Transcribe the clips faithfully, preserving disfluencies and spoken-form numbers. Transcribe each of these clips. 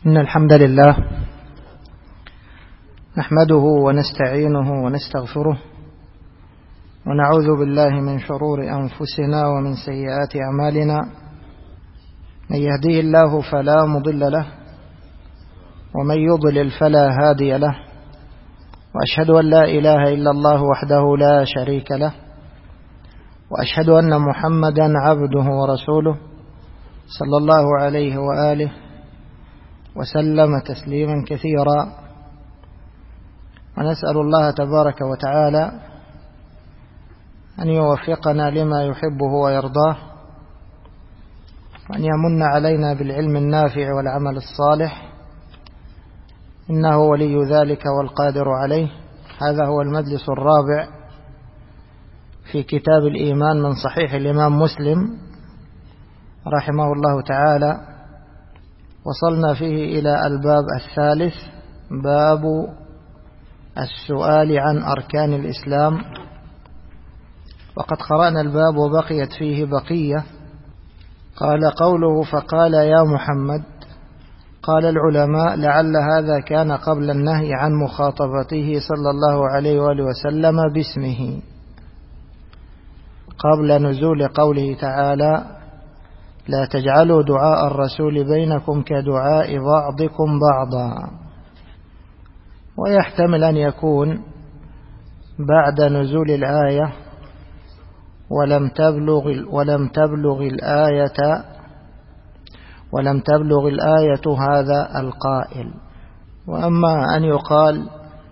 إن الحمد لله نحمده ونستعينه ونستغفره ونعوذ بالله من شرور أنفسنا ومن سيئات أعمالنا. من يهديه الله فلا مضل له ومن يضلل فلا هادي له، وأشهد أن لا إله إلا الله وحده لا شريك له، وأشهد أن محمدا عبده ورسوله صلى الله عليه وآله وسلم تسليما كثيرا. ونسأل الله تبارك وتعالى أن يوفقنا لما يحبه ويرضاه، وأن يمن علينا بالعلم النافع والعمل الصالح، إنه ولي ذلك والقادر عليه. هذا هو المجلس الرابع في كتاب الإيمان من صحيح الإمام مسلم رحمه الله تعالى. وصلنا فيه إلى الباب الثالث، باب السؤال عن أركان الإسلام، وقد قرأنا الباب وبقيت فيه بقية. قال قوله فقال يا محمد. قال العلماء لعل هذا كان قبل النهي عن مخاطبته صلى الله عليه وآله وسلم باسمه، قبل نزول قوله تعالى لا تجعلوا دعاء الرسول بينكم كدعاء بعضكم بعضا. ويحتمل أن يكون بعد نزول الآية ولم تبلغ ولم تبلغ الآية ولم تبلغ الآية هذا القائل. وأما أن يقال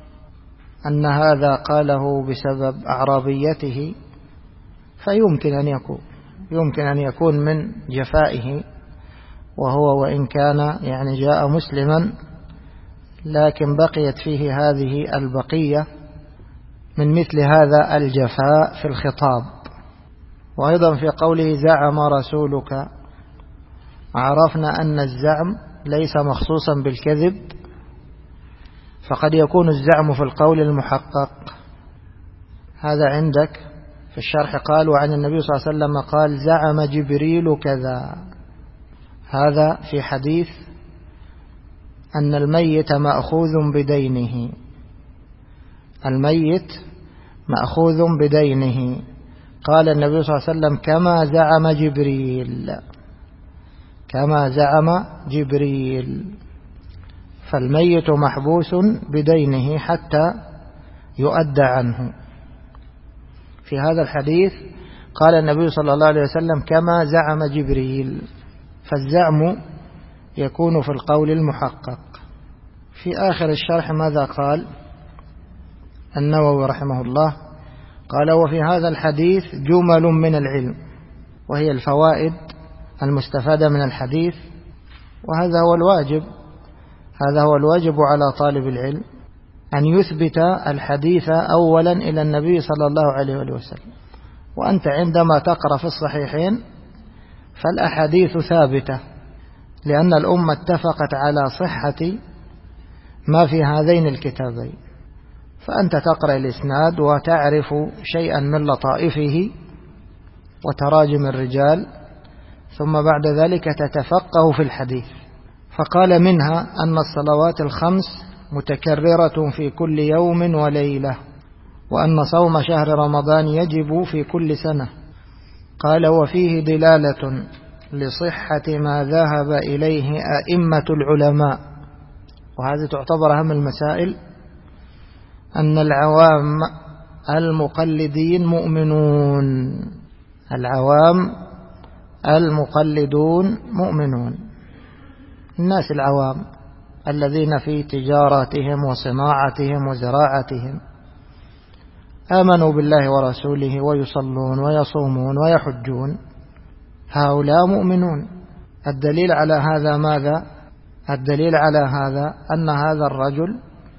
أن هذا قاله بسبب أعرابيته فيمكن أن يكون يمكن أن يكون من جفائه، وهو وإن كان يعني جاء مسلما لكن بقيت فيه هذه البقية من مثل هذا الجفاء في الخطاب. وأيضا في قوله زعم رسولك، عرفنا أن الزعم ليس مخصوصا بالكذب، فقد يكون الزعم في القول المحقق. هذا عندك في الشرح قال وعن النبي صلى الله عليه وسلم قال زعم جبريل كذا. هذا في حديث أن الميت مأخوذ بدينه، الميت مأخوذ بدينه. قال النبي صلى الله عليه وسلم كما زعم جبريل، كما زعم جبريل. فالميت محبوس بدينه حتى يؤدى عنه. في هذا الحديث قال النبي صلى الله عليه وسلم كما زعم جبريل، فالزعم يكون في القول المحقق. في آخر الشرح ماذا قال النووي رحمه الله؟ قال وفي هذا الحديث جمل من العلم، وهي الفوائد المستفادة من الحديث. وهذا هو الواجب هذا هو الواجب على طالب العلم، أن يثبت الحديث أولا إلى النبي صلى الله عليه وسلم. وأنت عندما تقرأ في الصحيحين فالأحاديث ثابتة، لأن الأمة اتفقت على صحة ما في هذين الكتابين. فأنت تقرأ الإسناد وتعرف شيئا من لطائفه وتراجم الرجال، ثم بعد ذلك تتفقه في الحديث. فقال منها أن الصلوات الخمس متكررة في كل يوم وليلة، وأن صوم شهر رمضان يجب في كل سنة. قال وفيه دلالة لصحة ما ذهب إليه أئمة العلماء. وهذه تعتبر أهم المسائل، أن العوام المقلدين مؤمنون العوام المقلدون مؤمنون الناس العوام الذين في تجاراتهم وصناعتهم وزراعتهم آمنوا بالله ورسوله ويصلون ويصومون ويحجون، هؤلاء مؤمنون. الدليل على هذا ماذا؟ الدليل على هذا أن هذا الرجل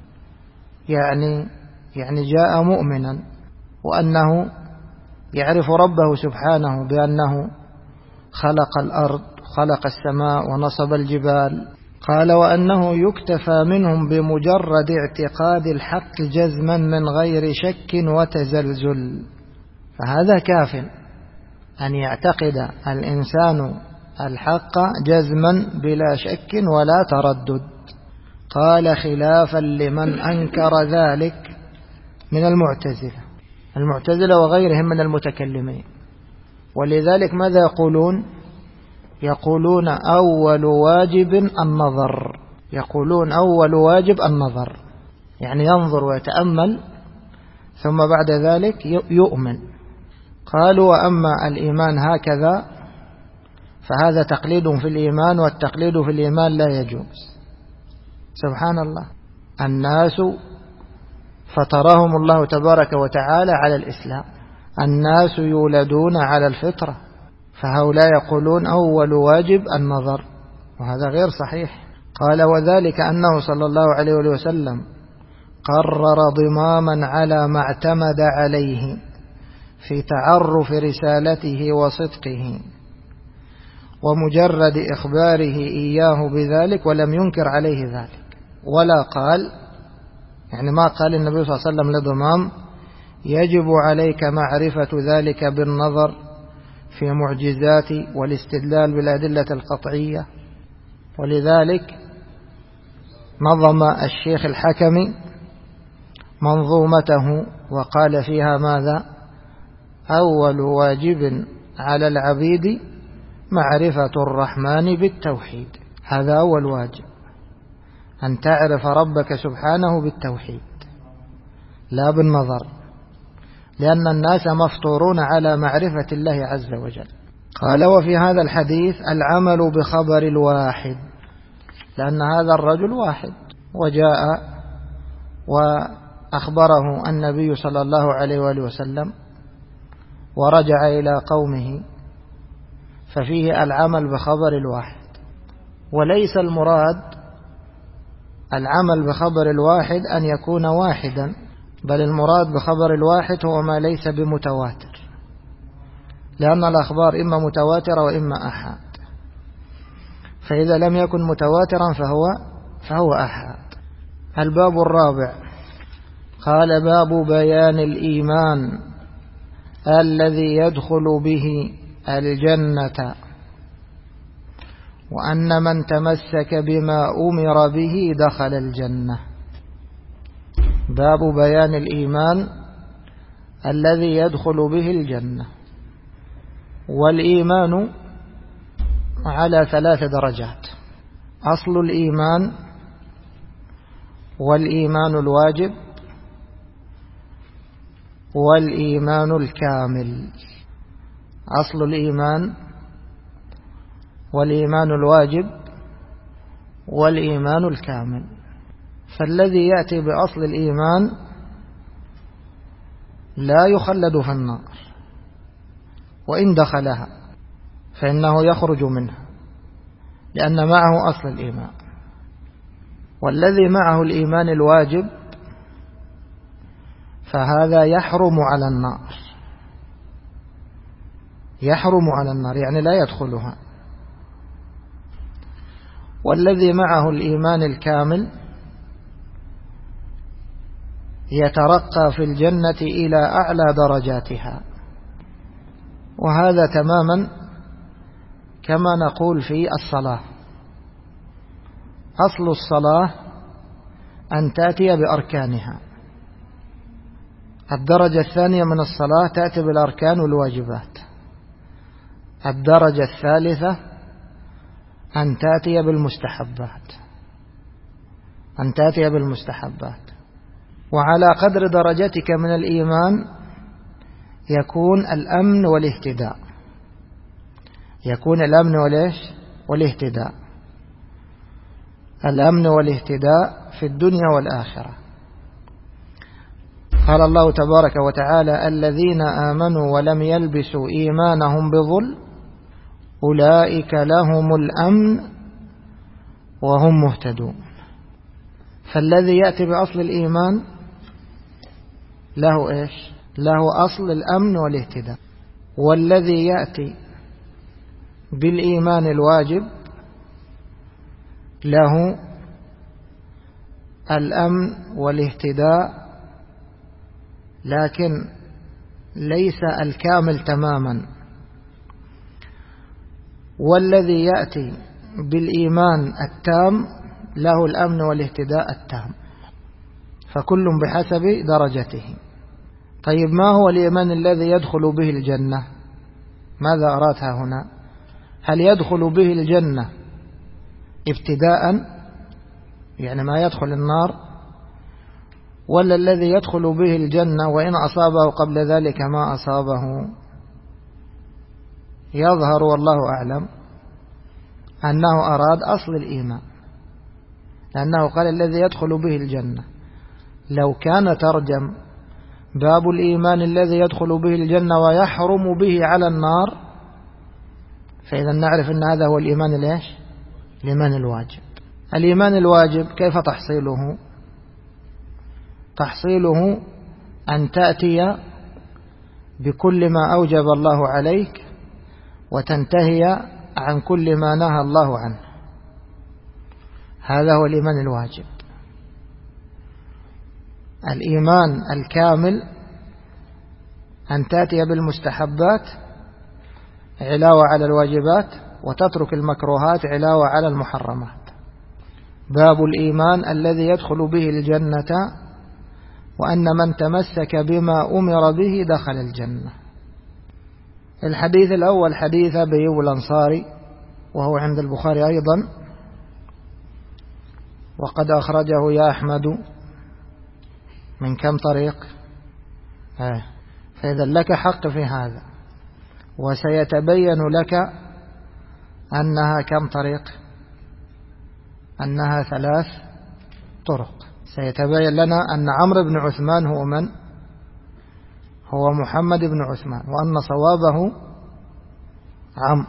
يعني يعني جاء مؤمنا، وأنه يعرف ربه سبحانه بأنه خلق الأرض، خلق السماء، ونصب الجبال. قال وأنه يكتفى منهم بمجرد اعتقاد الحق جزما من غير شك وتزلزل. فهذا كاف أن يعتقد الإنسان الحق جزما بلا شك ولا تردد. قال خلافا لمن أنكر ذلك من المعتزلة المعتزلة وغيرهم من المتكلمين. ولذلك ماذا يقولون؟ يقولون أول واجب النظر يقولون أول واجب النظر يعني ينظر ويتأمل ثم بعد ذلك يؤمن. قالوا وأما الإيمان هكذا فهذا تقليد في الإيمان، والتقليد في الإيمان لا يجوز. سبحان الله، الناس فطرهم الله تبارك وتعالى على الإسلام، الناس يولدون على الفطرة، فهؤلاء يقولون أول واجب النظر، وهذا غير صحيح. قال وذلك أنه صلى الله عليه وسلم قرر ضماما على ما اعتمد عليه في تعرف رسالته وصدقه ومجرد إخباره إياه بذلك، ولم ينكر عليه ذلك ولا قال، يعني ما قال النبي صلى الله عليه وسلم لضمام يجب عليك معرفة ذلك بالنظر في معجزات والاستدلال بالأدلة القطعية. ولذلك نظم الشيخ الحكمي منظومته وقال فيها ماذا؟ أول واجب على العبيد معرفة الرحمن بالتوحيد. هذا أول واجب، أن تعرف ربك سبحانه بالتوحيد لا بالنظر، لأن الناس مفطورون على معرفة الله عز وجل. قال وفي هذا الحديث العمل بخبر الواحد، لأن هذا الرجل واحد وجاء وأخبره النبي صلى الله عليه وآله وسلم ورجع إلى قومه، ففيه العمل بخبر الواحد. وليس المراد العمل بخبر الواحد أن يكون واحدا، بل المراد بخبر الواحد هو ما ليس بمتواتر، لأن الأخبار إما متواترة وإما أحاد، فإذا لم يكن متواترا فهو فهو أحاد. الباب الرابع قال باب بيان الإيمان الذي يدخل به الجنة، وأن من تمسك بما أمر به دخل الجنة. باب بيان الإيمان الذي يدخل به الجنة. والإيمان على ثلاث درجات: أصل الإيمان، والإيمان الواجب، والإيمان الكامل. أصل الإيمان والإيمان الواجب والإيمان الكامل. فالذي يأتي بأصل الإيمان لا يخلد في النار، وإن دخلها فإنه يخرج منها، لأن معه أصل الإيمان. والذي معه الإيمان الواجب فهذا يحرم على النار، يحرم على النار يعني لا يدخلها. والذي معه الإيمان الكامل يترقى في الجنة إلى أعلى درجاتها. وهذا تماما كما نقول في الصلاة. أصل الصلاة أن تأتي بأركانها. الدرجة الثانية من الصلاة تأتي بالأركان والواجبات. الدرجة الثالثة أن تأتي بالمستحبات أن تأتي بالمستحبات. وعلى قدر درجتك من الإيمان يكون الأمن والاهتداء يكون الأمن والإيش والاهتداء الأمن والاهتداء في الدنيا والآخرة. قال الله تبارك وتعالى: الذين آمنوا ولم يلبسوا إيمانهم بظلم أولئك لهم الأمن وهم مهتدون. فالذي يأتي بأصل الإيمان له إيش؟ له أصل الأمن والاهتداء. والذي يأتي بالإيمان الواجب له الأمن والاهتداء، لكن ليس الكامل تماما. والذي يأتي بالإيمان التام له الأمن والاهتداء التام، فكل بحسب درجته. طيب ما هو الإيمان الذي يدخل به الجنة؟ ماذا أرادها هنا؟ هل يدخل به الجنة ابتداء يعني ما يدخل النار، ولا الذي يدخل به الجنة وإن أصابه قبل ذلك ما أصابه؟ يظهر والله أعلم أنه أراد أصل الإيمان، لأنه قال الذي يدخل به الجنة. لو كان ترجم باب الإيمان الذي يدخل به الجنة ويحرم به على النار، فإذا نعرف أن هذا هو الإيمان الإيش؟ الإيمان الواجب. الإيمان الواجب كيف تحصيله؟ تحصيله أن تأتي بكل ما أوجب الله عليك وتنتهي عن كل ما نهى الله عنه، هذا هو الإيمان الواجب. الإيمان الكامل أن تأتي بالمستحبات علاوة على الواجبات وتترك المكروهات علاوة على المحرمات. باب الإيمان الذي يدخل به الجنة وأن من تمسك بما أمر به دخل الجنة. الحديث الأول حديث أبي أيوب الأنصاري، وهو عند البخاري أيضا، وقد أخرجه يا أحمد من كم طريق؟ آه. فإذا لك حق في هذا، وسيتبين لك أنها كم طريق؟ أنها ثلاث طرق. سيتبين لنا أن عمرو بن عثمان هو من؟ هو محمد بن عثمان، وأن صوابه عمرو،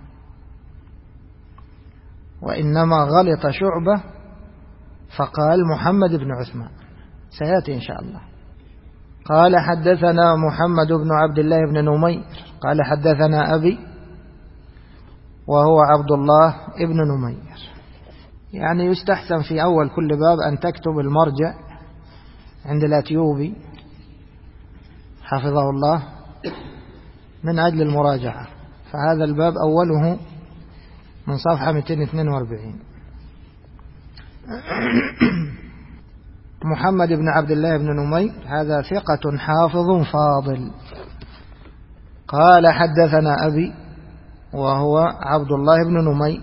وإنما غلط شعبة فقال محمد بن عثمان، سيأتي إن شاء الله. قال حدثنا محمد بن عبد الله بن نمير قال حدثنا أبي وهو عبد الله بن نمير. يعني يستحسن في أول كل باب أن تكتب المرجع عند الأتيوبي حفظه الله من أجل المراجعة، فهذا الباب أوله من صفحة مئتين واثنين وأربعين. محمد بن عبد الله بن نمير هذا ثقة حافظ فاضل. قال حدثنا أبي وهو عبد الله بن نمير،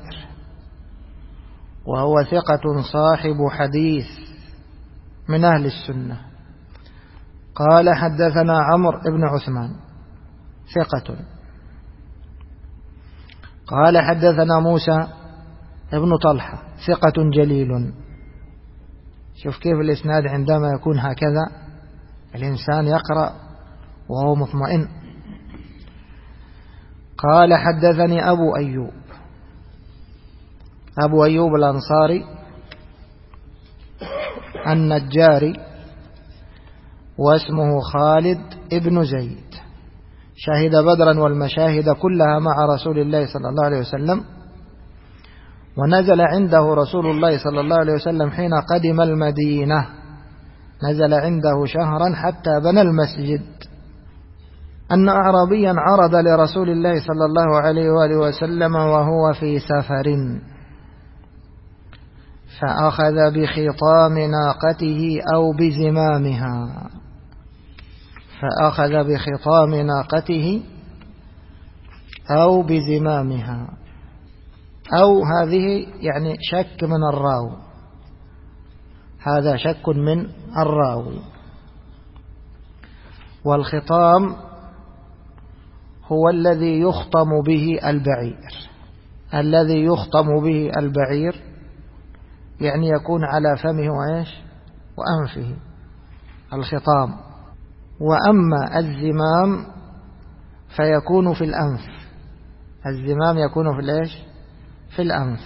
وهو ثقة صاحب حديث من أهل السنة. قال حدثنا عمرو بن عثمان ثقة. قال حدثنا موسى ابن طلحة ثقة جليل. شوف كيف الإسناد عندما يكون هكذا الإنسان يقرأ وهو مطمئن. قال حدثني أبو أيوب، أبو أيوب الأنصاري النجاري، واسمه خالد ابن زيد، شهد بدرا والمشاهد كلها مع رسول الله صلى الله عليه وسلم، ونزل عنده رسول الله صلى الله عليه وسلم حين قدم المدينة، نزل عنده شهرا حتى بنى المسجد. أن أعرابيا عرض لرسول الله صلى الله عليه وآله وسلم وهو في سفر، فأخذ بخطام ناقته أو بزمامها، فأخذ بخطام ناقته أو بزمامها، أو هذه يعني شك من الراوي، هذا شك من الراوي. والخطام هو الذي يخطم به البعير، الذي يخطم به البعير يعني يكون على فمه وإيش وأنفه الخطام. وأما الزمام فيكون في الأنف، الزمام يكون في الإيش في الأنف،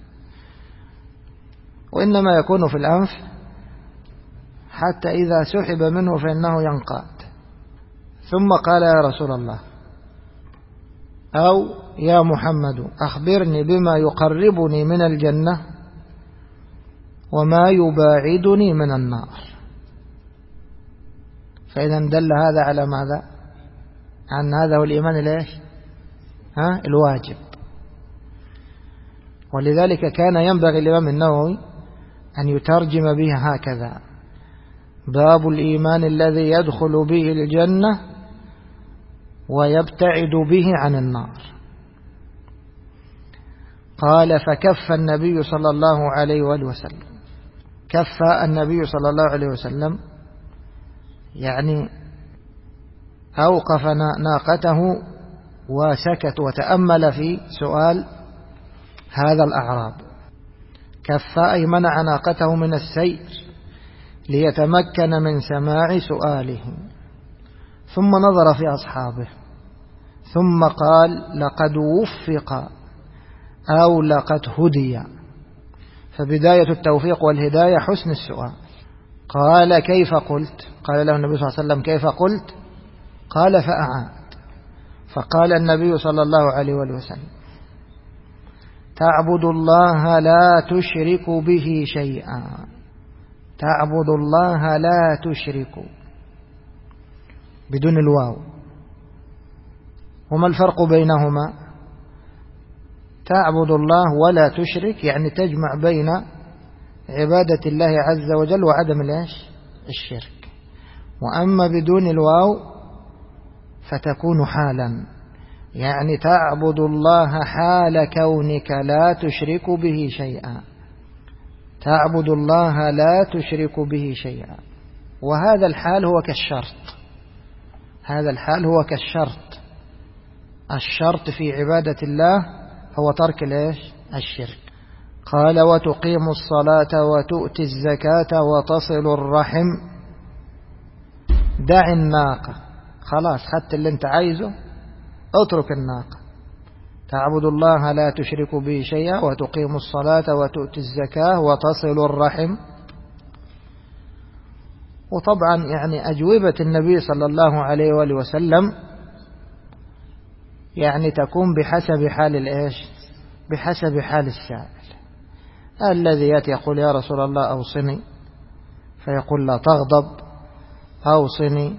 وإنما يكون في الأنف حتى إذا سحب منه فإنه ينقاد. ثم قال يا رسول الله أو يا محمد أخبرني بما يقربني من الجنة وما يباعدني من النار. فإذا دل هذا على ماذا؟ عن هذا هو الإيمان الإيش ها الواجب. ولذلك كان ينبغي الإمام النووي أن يترجم بها هكذا: باب الإيمان الذي يدخل به الجنة ويبتعد به عن النار. قال: فكف النبي صلى الله عليه وآله وسلم. كف النبي صلى الله عليه وسلم يعني أوقف ناقته وسكت وتأمل في سؤال هذا الأعراب. كف أي منع ناقته من السير ليتمكن من سماع سؤاله، ثم نظر في أصحابه ثم قال: لقد وفق أو لقد هدي. فبداية التوفيق والهداية حسن السؤال. قال: كيف قلت؟ قال له النبي صلى الله عليه وسلم: كيف قلت؟ قال: فأعاد. فقال النبي صلى الله عليه وسلم: تعبد الله لا تشرك به شيئا. تعبد الله لا تشرك بدون الواو. وما الفرق بينهما؟ تعبد الله ولا تشرك يعني تجمع بين عبادة الله عز وجل وعدم الشرك. وأما بدون الواو فتكون حالا، يعني تعبد الله حال كونك لا تشرك به شيئا. تعبد الله لا تشرك به شيئا. وهذا الحال هو كالشرط. هذا الحال هو كالشرط. الشرط في عبادة الله هو ترك الشرك. قال: وتقيم الصلاة وتؤتي الزكاة وتصل الرحم. دع الناقة، خلاص خدت اللي انت عايزه، اترك الناقة. تعبد الله لا تشرك به شيئا وتقيم الصلاة وتؤتي الزكاة وتصل الرحم. وطبعا يعني أجوبة النبي صلى الله عليه وآله وسلم يعني تكون بحسب حال الإيش؟ بحسب حال السائل. الذي يأتي يقول: يا رسول الله أوصني، فيقول: لا تغضب. أوصني،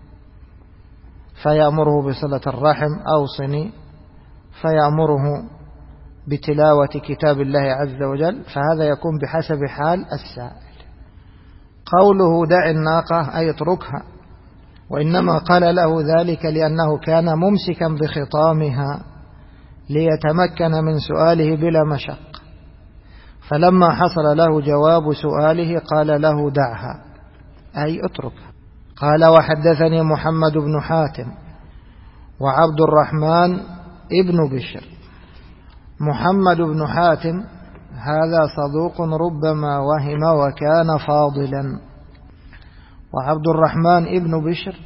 فيأمره بصلة الرحم. أوصني، فيأمره بتلاوة كتاب الله عز وجل. فهذا يكون بحسب حال السائل. قوله دع الناقة أي اتركها، وإنما قال له ذلك لأنه كان ممسكا بخطامها ليتمكن من سؤاله بلا مشق. فلما حصل له جواب سؤاله قال له: دعها أي اتركها. قال: وحدثني محمد بن حاتم وعبد الرحمن ابن بشر. محمد بن حاتم هذا صدوق ربما وهم وكان فاضلا. وعبد الرحمن ابن بشر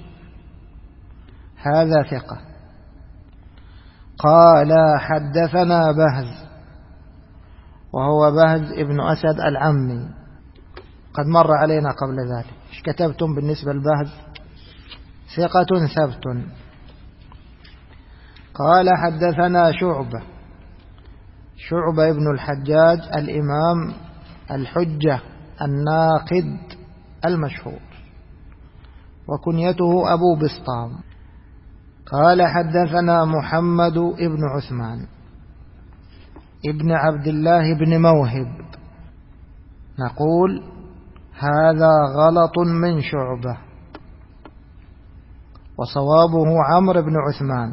هذا ثقة. قال: حدثنا بهز، وهو بهز ابن أسد العمي، قد مر علينا قبل ذلك. ايش كتبتم بالنسبة لبهز؟ ثقة ثبت. قال: حدثنا شعبة، شعبة ابن الحجاج الإمام الحجة الناقد المشهور، وكنيته أبو بسطام. قال: حدثنا محمد ابن عثمان ابن عبد الله بن موهب. نقول: هذا غلط من شعبة، وصوابه عمرو بن عثمان،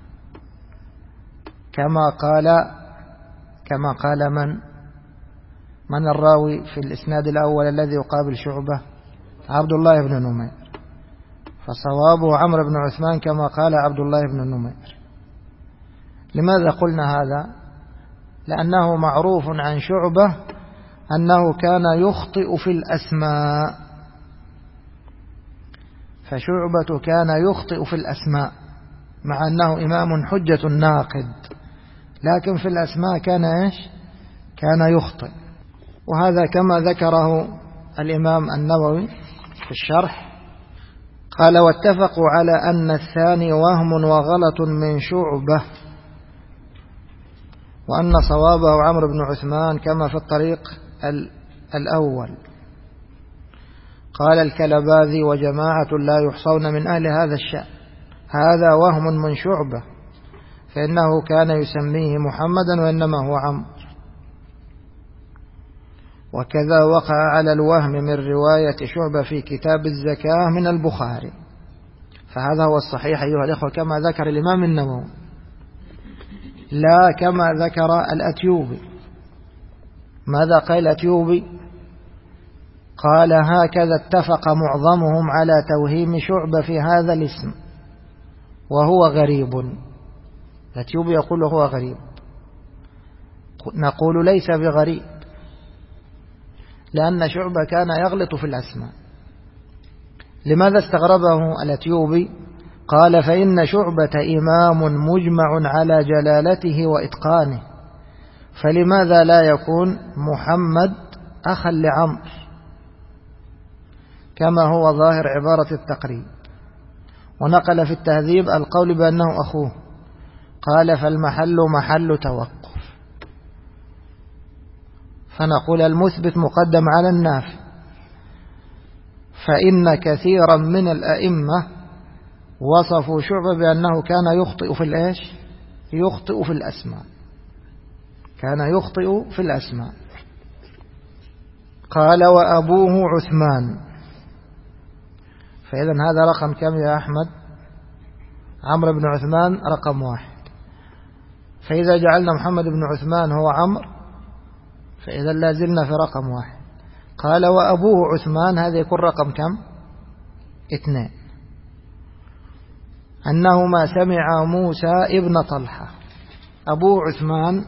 كما قال كما قال من من الراوي في الإسناد الأول الذي يقابل شعبة؟ عبد الله بن نمير. فصوابه عمرو بن عثمان كما قال عبد الله بن نمير. لماذا قلنا هذا؟ لأنه معروف عن شعبة أنه كان يخطئ في الأسماء. فشعبة كان يخطئ في الأسماء مع أنه إمام حجة ناقد، لكن في الأسماء كان إيش؟ كان يخطئ. وهذا كما ذكره الإمام النووي في الشرح. قال: واتفقوا على أن الثاني وهم وغلط من شعبة، وأن صوابه عمرو بن عثمان كما في الطريق الأول. قال الكلباذي: وجماعة لا يحصون من أهل هذا الشأن، هذا وهم من شعبة، فإنه كان يسميه محمدا وإنما هو عمرو. وكذا وقع على الوهم من رواية شعبة في كتاب الزكاة من البخاري. فهذا هو الصحيح أيها الإخوة كما ذكر الإمام النووي، لا كما ذكر الأتيوبي. ماذا قال الأتيوبي؟ قال هكذا اتفق معظمهم على توهيم شعبة في هذا الاسم وهو غريب. الأتيوبي يقول هو غريب، نقول ليس بغريب، لأن شعبة كان يغلط في الأسماء. لماذا استغربه الأتيوبي؟ قال فإن شعبة إمام مجمع على جلالته وإتقانه، فلماذا لا يكون محمد أخا لعمر كما هو ظاهر عبارة التقريب؟ ونقل في التهذيب القول بأنه أخوه، قال فالمحل محل توقف. فنقول المثبت مقدم على النافي، فإن كثيرا من الأئمة وصفوا شعبة بأنه كان يخطئ في الإيش؟ يخطئ في الأسماء، كان يخطئ في الأسماء. قال وأبوه عثمان، فإذا هذا رقم كم يا أحمد؟ عمرو بن عثمان رقم واحد. فإذا جعلنا محمد بن عثمان هو عمرو فإذا لا زلنا في رقم واحد. قال وأبوه عثمان، هذا يكون رقم كم؟ اثنين. أنهما سمع موسى ابن طلحة. أبوه عثمان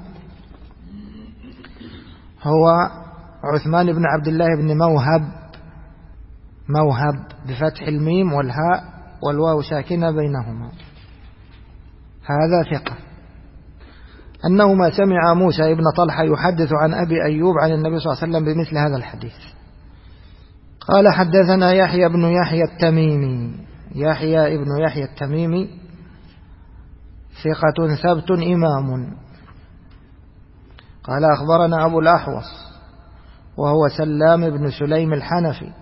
هو عثمان بن عبد الله بن موهب، موهب بفتح الميم والهاء والواو ساكنة بينهما، هذا ثقة. أنهما سمع موسى ابن طلحة يحدث عن أبي أيوب عن النبي صلى الله عليه وسلم بمثل هذا الحديث. قال حدثنا يحيى بن يحيى التميمي، يحيى ابن يحيى التميمي ثقة ثبت إمام. قال أخبرنا أبو الأحوص وهو سلام بن سليم الحنفي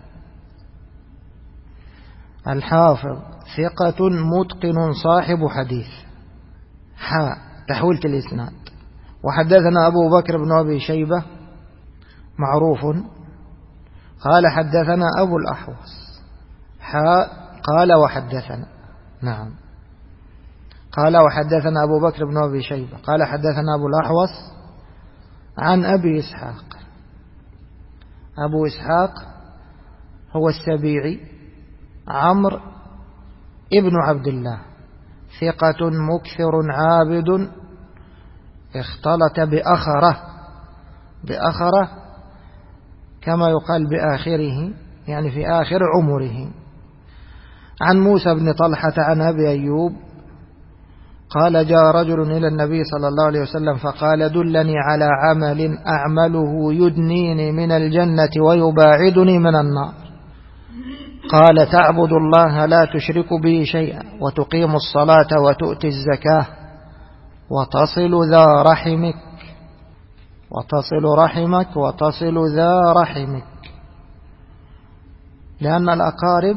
الحافظ ثقة متقن صاحب حديث. حاء تحويلة الإسناد. وحدثنا أبو بكر بن أبي شيبة معروف قال حدثنا أبو الأحوص. حاء قال وحدثنا، نعم قال وحدثنا أبو بكر بن أبي شيبة قال حدثنا أبو الأحوص عن أبي إسحاق. أبو إسحاق هو السبيعي عمرو ابن عبد الله، ثقة مكثر عابد اختلط بأخرة، بأخرة كما يقال بآخره، يعني في آخر عمره. عن موسى بن طلحة عن أبي أيوب قال جاء رجل إلى النبي صلى الله عليه وسلم فقال دلني على عمل أعمله يدنيني من الجنة ويباعدني من النار. قال تعبد الله لا تشرك به شيئا وتقيم الصلاة وتؤتي الزكاة وتصل ذا رحمك، وتصل رحمك وتصل ذا رحمك، لأن الأقارب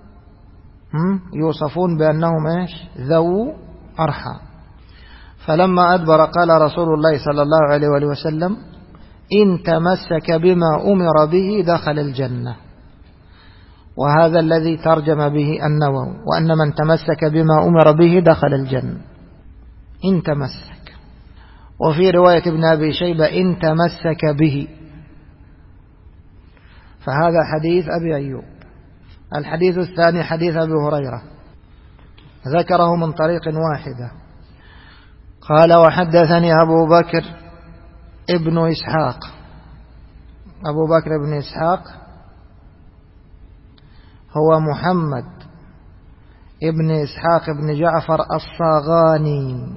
يوصفون بأنهم إيش؟ ذو أرحام. فلما أدبر قال رسول الله صلى الله عليه وآله وسلم إن تمسك بما أمر به دخل الجنة. وهذا الذي ترجم به النووي، وأن من تمسك بما أمر به دخل الجنة، إن تمسك. وفي رواية ابن أبي شيبة إن تمسك به. فهذا حديث أبي أيوب. الحديث الثاني حديث أبي هريرة ذكره من طريق واحدة. قال وحدثني أبو بكر ابن إسحاق. أبو بكر ابن إسحاق هو محمد ابن إسحاق ابن جعفر الصاغاني،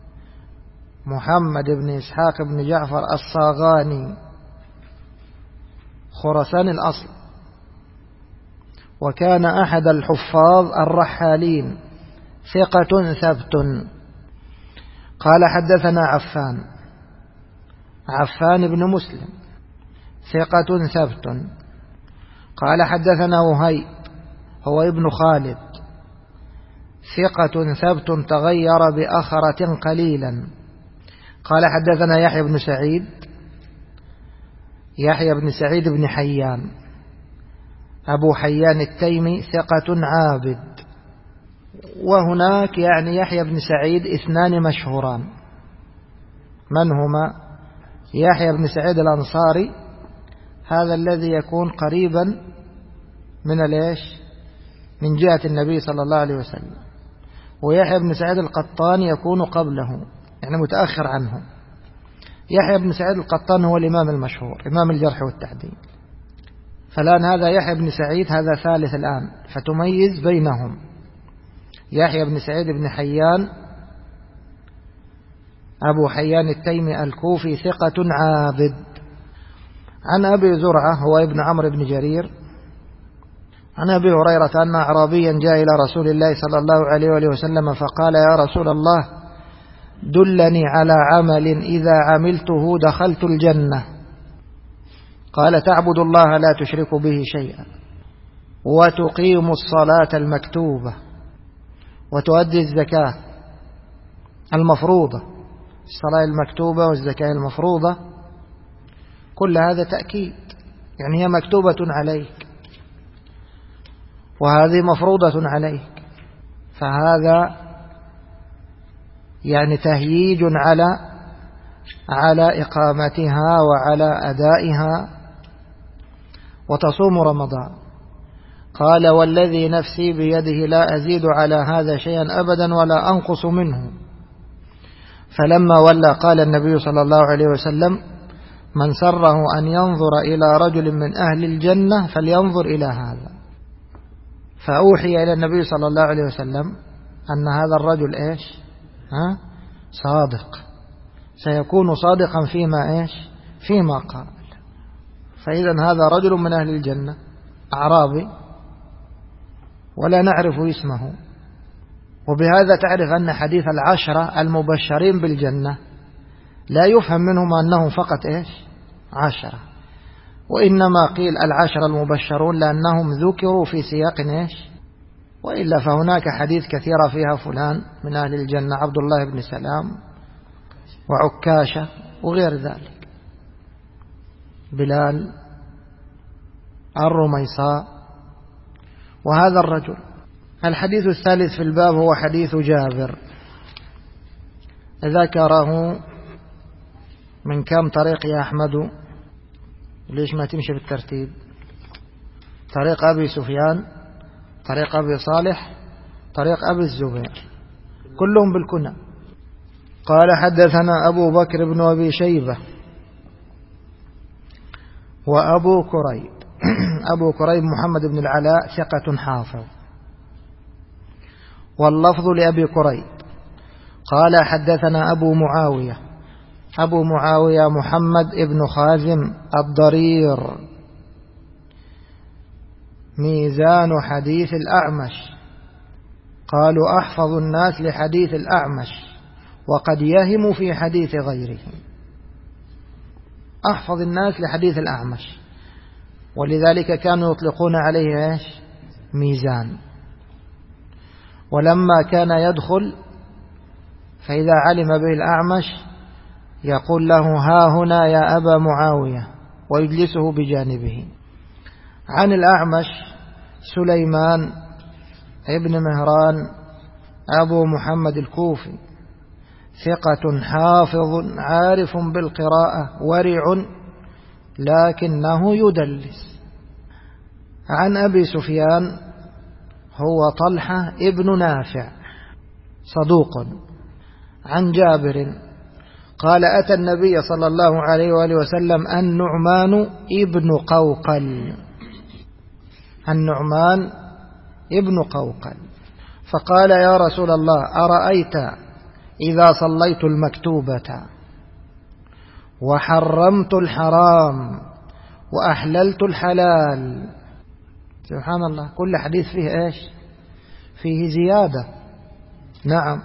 محمد ابن إسحاق ابن جعفر الصاغاني خراسان الأصل، وكان أحد الحفاظ الرحالين، ثقة ثبت. قال حدثنا عفان، عفان بن مسلم ثقة ثبت. قال حدثنا وهيب هو ابن خالد ثقة ثبت تغير بأخرة قليلا. قال حدثنا يحيى بن سعيد، يحيى بن سعيد بن حيان أبو حيان التيمي ثقة عابد. وهناك يعني يحيى بن سعيد اثنان مشهوران، من هما؟ يحيى بن سعيد الأنصاري، هذا الذي يكون قريبا من الإيش؟ من جهة النبي صلى الله عليه وسلم. ويحيى بن سعيد القطان يكون قبله، يعني متأخر عنه. يحيى بن سعيد القطان هو الإمام المشهور، إمام الجرح والتعديل. فالآن هذا يحيى بن سعيد هذا ثالث الآن، فتميز بينهم. يحيى بن سعيد بن حيان أبو حيان التيمي الكوفي ثقة عابد. عن أبي زرعة هو ابن عمرو بن جرير عن أبي هريرة أن أعرابيا جاء إلى رسول الله صلى الله عليه وآله وسلم فقال: يا رسول الله، دلني على عمل إذا عملته دخلت الجنة. قال: تعبد الله لا تشرك به شيئا، وتقيم الصلاة المكتوبة، وتؤدي الزكاة المفروضة. الصلاة المكتوبة والزكاة المفروضة كل هذا تأكيد، يعني هي مكتوبة عليك وهذه مفروضة عليك، فهذا يعني تهييج على على إقامتها وعلى أدائها. وتصوم رمضان. قال: والذي نفسي بيده لا أزيد على هذا شيئا أبدا ولا أنقص منه. فلما ولى قال النبي صلى الله عليه وسلم: من سره أن ينظر إلى رجل من أهل الجنة فلينظر إلى هذا. فأوحي إلى النبي صلى الله عليه وسلم أن هذا الرجل إيش؟ ها؟ صادق، سيكون صادقا فيما إيش؟ فيما قال. فإذا هذا رجل من أهل الجنة أعرابي ولا نعرف اسمه. وبهذا تعرف أن حديث العشرة المبشرين بالجنة لا يفهم منهم أنهم فقط إيش؟ عشرة، وإنما قيل العشرة المبشرون لأنهم ذكروا في سياق إيش؟ وإلا فهناك حديث كثيرة فيها فلان من أهل الجنة، عبد الله بن سلام وعكاشة وغير ذلك، بلال، الرميصاء، وهذا الرجل. الحديث الثالث في الباب هو حديث جابر، ذكره من كم طريق يا أحمد؟ ليش ما تمشي بالترتيب؟ طريق أبي سفيان، طريق أبي صالح، طريق أبي الزبير، كلهم بالكنى. قال: حدثنا أبو بكر بن أبي شيبة وأبو كريب. أبو كريب محمد بن العلاء ثقة حافظ، واللفظ لأبي كريب. قال: حدثنا أبو معاوية. أبو معاوية محمد بن خازم الضرير، ميزان حديث الأعمش. قالوا: أحفظ الناس لحديث الأعمش وقد يهم في حديث غيره. أحفظ الناس لحديث الأعمش، ولذلك كانوا يطلقون عليه إيش؟ ميزان. ولما كان يدخل فإذا علم به الأعمش يقول له: ها هنا يا أبا معاوية، ويجلسه بجانبه. عن الأعمش سليمان ابن مهران أبو محمد الكوفي، ثقة حافظ عارف بالقراءة ورع لكنه يدلس. عن أبي سفيان هو طلحة ابن نافع صدوق. عن جابر قال: أتى النبي صلى الله عليه وآله وسلم النعمان ابن قوقل. النعمان ابن قوقل فقال: يا رسول الله، أرأيت إذا صليت المكتوبة وحرمت الحرام وأحللت الحلال. سبحان الله، كل حديث فيه إيش؟ فيه زيادة. نعم،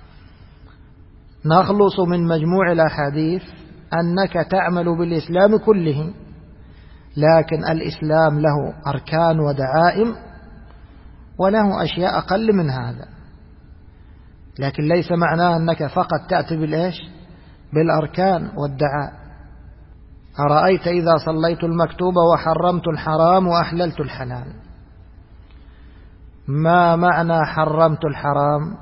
نخلص من مجموع الأحاديث أنك تعمل بالإسلام كله، لكن الإسلام له أركان ودعائم وله أشياء أقل من هذا، لكن ليس معناه أنك فقط تأتي بالإيش؟ بالأركان والدعائم. أرأيت إذا صليت المكتوب وحرمت الحرام وأحللت الحلال. ما معنى حرمت الحرام؟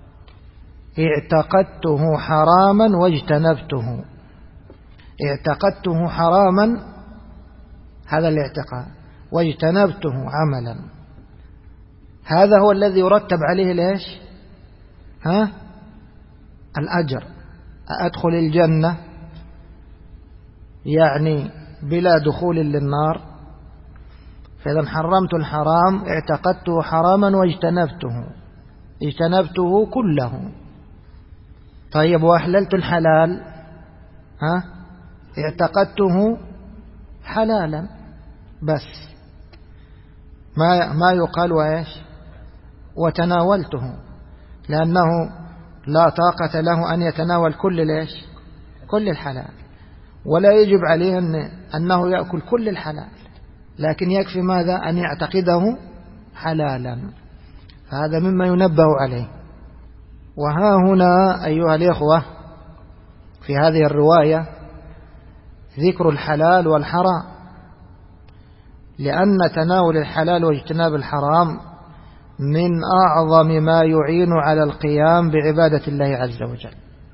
اعتقدته حراما واجتنبته. اعتقدته حراما، هذا الاعتقاد، واجتنبته عملا، هذا هو الذي يرتب عليه ليش؟ ها؟ الأجر. أدخل الجنة يعني بلا دخول للنار. فإذا حرمت الحرام اعتقدته حراما واجتنبته، اجتنبته كله. طيب وأحللت الحلال، ها؟ اعتقدته حلالا بس، ما ما يقال وإيش وتناولته، لأنه لا طاقة له أن يتناول كل ليش كل الحلال، ولا يجب عليه أن أنه يأكل كل الحلال، لكن يكفي ماذا؟ أن يعتقده حلالا. فهذا مما ينبه عليه. وها هنا أيها الإخوة في هذه الرواية ذكر الحلال والحرام، لأن تناول الحلال واجتناب الحرام من أعظم ما يعين على القيام بعبادة الله عز وجل،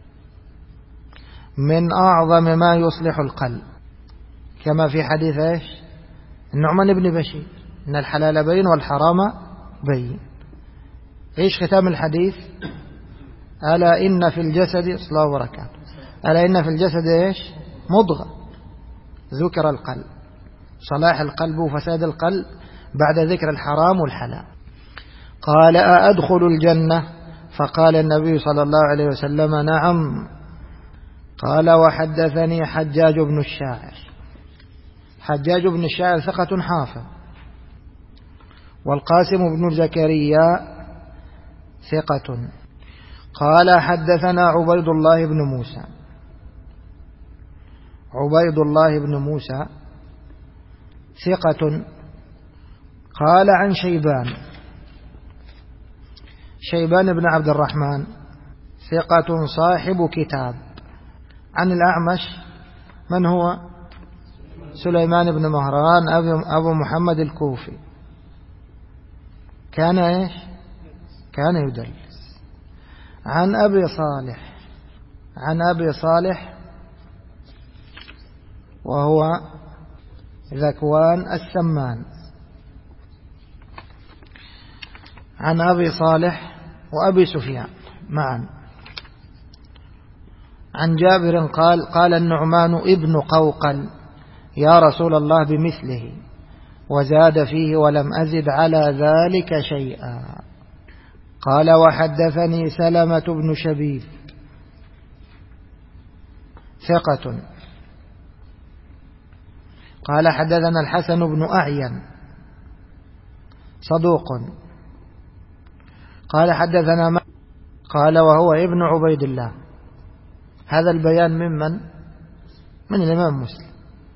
من أعظم ما يصلح القلب، كما في حديث إيش؟ النعمان بن بشير: إن الحلال بين والحرام بين. إيش ختام الحديث؟ ألا إن في الجسد صلاة وبركاته ألا إن في الجسد إيش؟ مضغة، ذكر القلب، صلاح القلب وفساد القلب بعد ذكر الحرام والحلال. قال: أأدخل الجنة؟ فقال النبي صلى الله عليه وسلم: نعم. قال: وحدثني حجاج بن الشاعر. حجاج بن الشاعر ثقة حافظ. والقاسم بن زكريا ثقة. قال: حدثنا عبيد الله بن موسى. عبيد الله بن موسى ثقة. قال: عن شيبان. شيبان بن عبد الرحمن ثقة صاحب كتاب. عن الأعمش من هو؟ سليمان بن مهران أبو محمد الكوفي. كان إيش؟ كان يدلس. عن أبي صالح. عن أبي صالح وهو ذكوان السمان. عن أبي صالح وأبي سفيان معا. عن جابر قال: قال النعمان ابن قوقل: يا رسول الله بمثله، وزاد فيه ولم أزد على ذلك شيئا. قال: وحدثني سلمة بن شبيب ثقة. قال: حدثنا الحسن بن أعين صدوق. قال: حدثنا ما قال وهو ابن عبيد الله. هذا البيان ممن؟ من الإمام مسلم،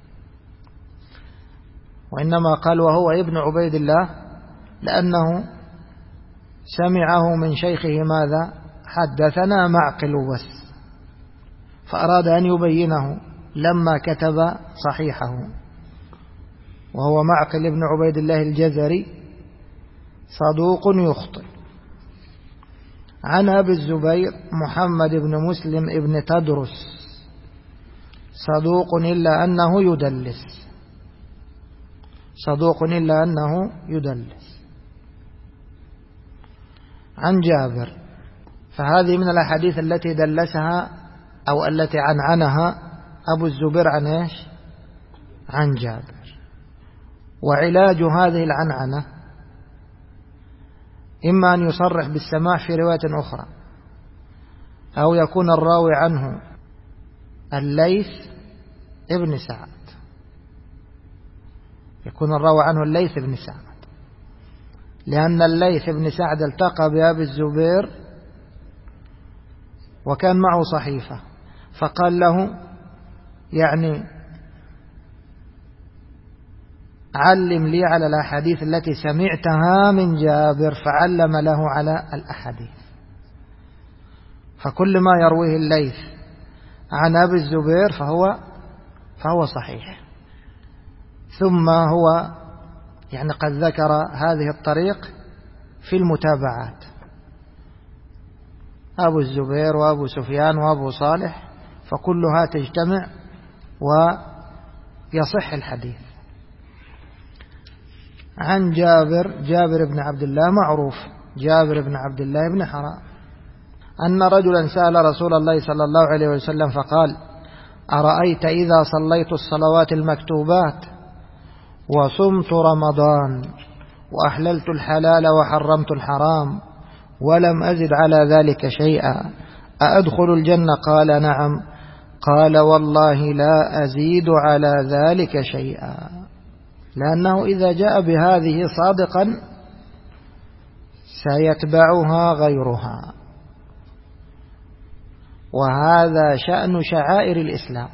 وإنما قال وهو ابن عبيد الله لأنه سمعه من شيخه ماذا؟ حدثنا معقل بس، فأراد أن يبينه لما كتب صحيحه، وهو معقل ابن عبيد الله الجزري صدوق يخطئ. عن أبي الزبير محمد بن مسلم ابن تدرس صدوق إلا أنه يدلس. صدوق إلا أنه يدلس. عن جابر، فهذه من الأحاديث التي دلسها أو التي عنعنها أبو الزبير عن إيش؟ عن جابر. وعلاج هذه العنعنة إما أن يصرح بالسماع في رواية أخرى، أو يكون الراوي عنه الليث ابن سعد، يكون الراوي عنه الليث ابن سعد، لأن الليث ابن سعد التقى بأبي الزبير وكان معه صحيفة، فقال له يعني علم لي على الأحاديث التي سمعتها من جابر، فعلم له على الأحاديث. فكل ما يرويه الليث عن أبي الزبير فهو فهو صحيح. ثم هو يعني قد ذكر هذه الطريق في المتابعات، أبو الزبير وأبو سفيان وأبو صالح، فكلها تجتمع ويصح الحديث. عن جابر جابر بن عبد الله معروف، جابر بن عبد الله بن حرام، أن رجلا سأل رسول الله صلى الله عليه وسلم فقال: أرأيت إذا صليت الصلوات المكتوبات وصمت رمضان وأحللت الحلال وحرمت الحرام ولم أزد على ذلك شيئا أأدخل الجنة؟ قال: نعم. قال: والله لا أزيد على ذلك شيئا، لأنه إذا جاء بهذه صادقا سيتبعها غيرها، وهذا شأن شعائر الإسلام.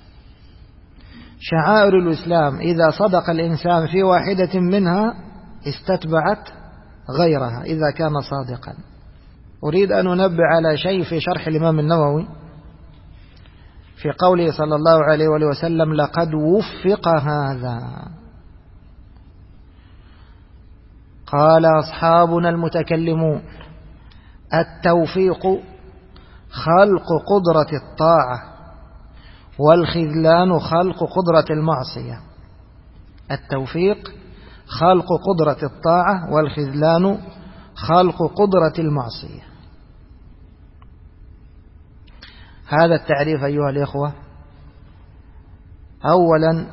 شعائر الإسلام إذا صدق الإنسان في واحدة منها استتبعت غيرها إذا كان صادقا. أريد أن أنبه على شيء في شرح الإمام النووي في قوله صلى الله عليه وسلم: لقد وفق هذا. قال أصحابنا المتكلمون: التوفيق خلق قدرة الطاعة، والخذلان خلق قدرة المعصية. التوفيق خلق قدرة الطاعة، والخذلان خلق قدرة المعصية. هذا التعريف أيها الإخوة أولا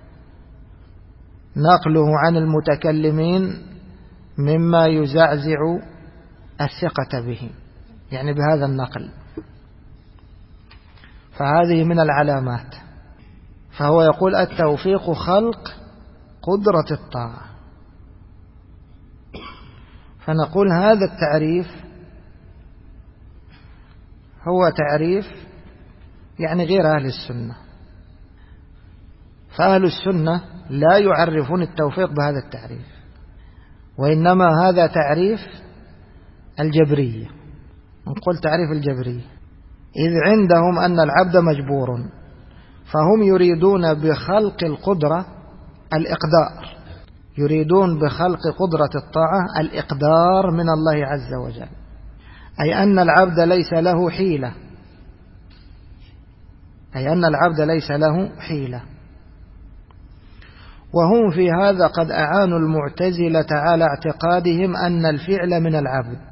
نقله عن المتكلمين مما يزعزع الثقة به، يعني بهذا النقل، فهذه من العلامات. فهو يقول: التوفيق خلق قدرة الطاعة. فنقول هذا التعريف هو تعريف يعني غير أهل السنة. فأهل السنة لا يعرفون التوفيق بهذا التعريف، وإنما هذا تعريف الجبرية. نقول تعريف الجبرية إذ عندهم أن العبد مجبور، فهم يريدون بخلق القدرة الإقدار، يريدون بخلق قدرة الطاعة الإقدار من الله عز وجل، أي أن العبد ليس له حيلة، أي أن العبد ليس له حيلة. وهم في هذا قد أعانوا المعتزلة على اعتقادهم أن الفعل من العبد.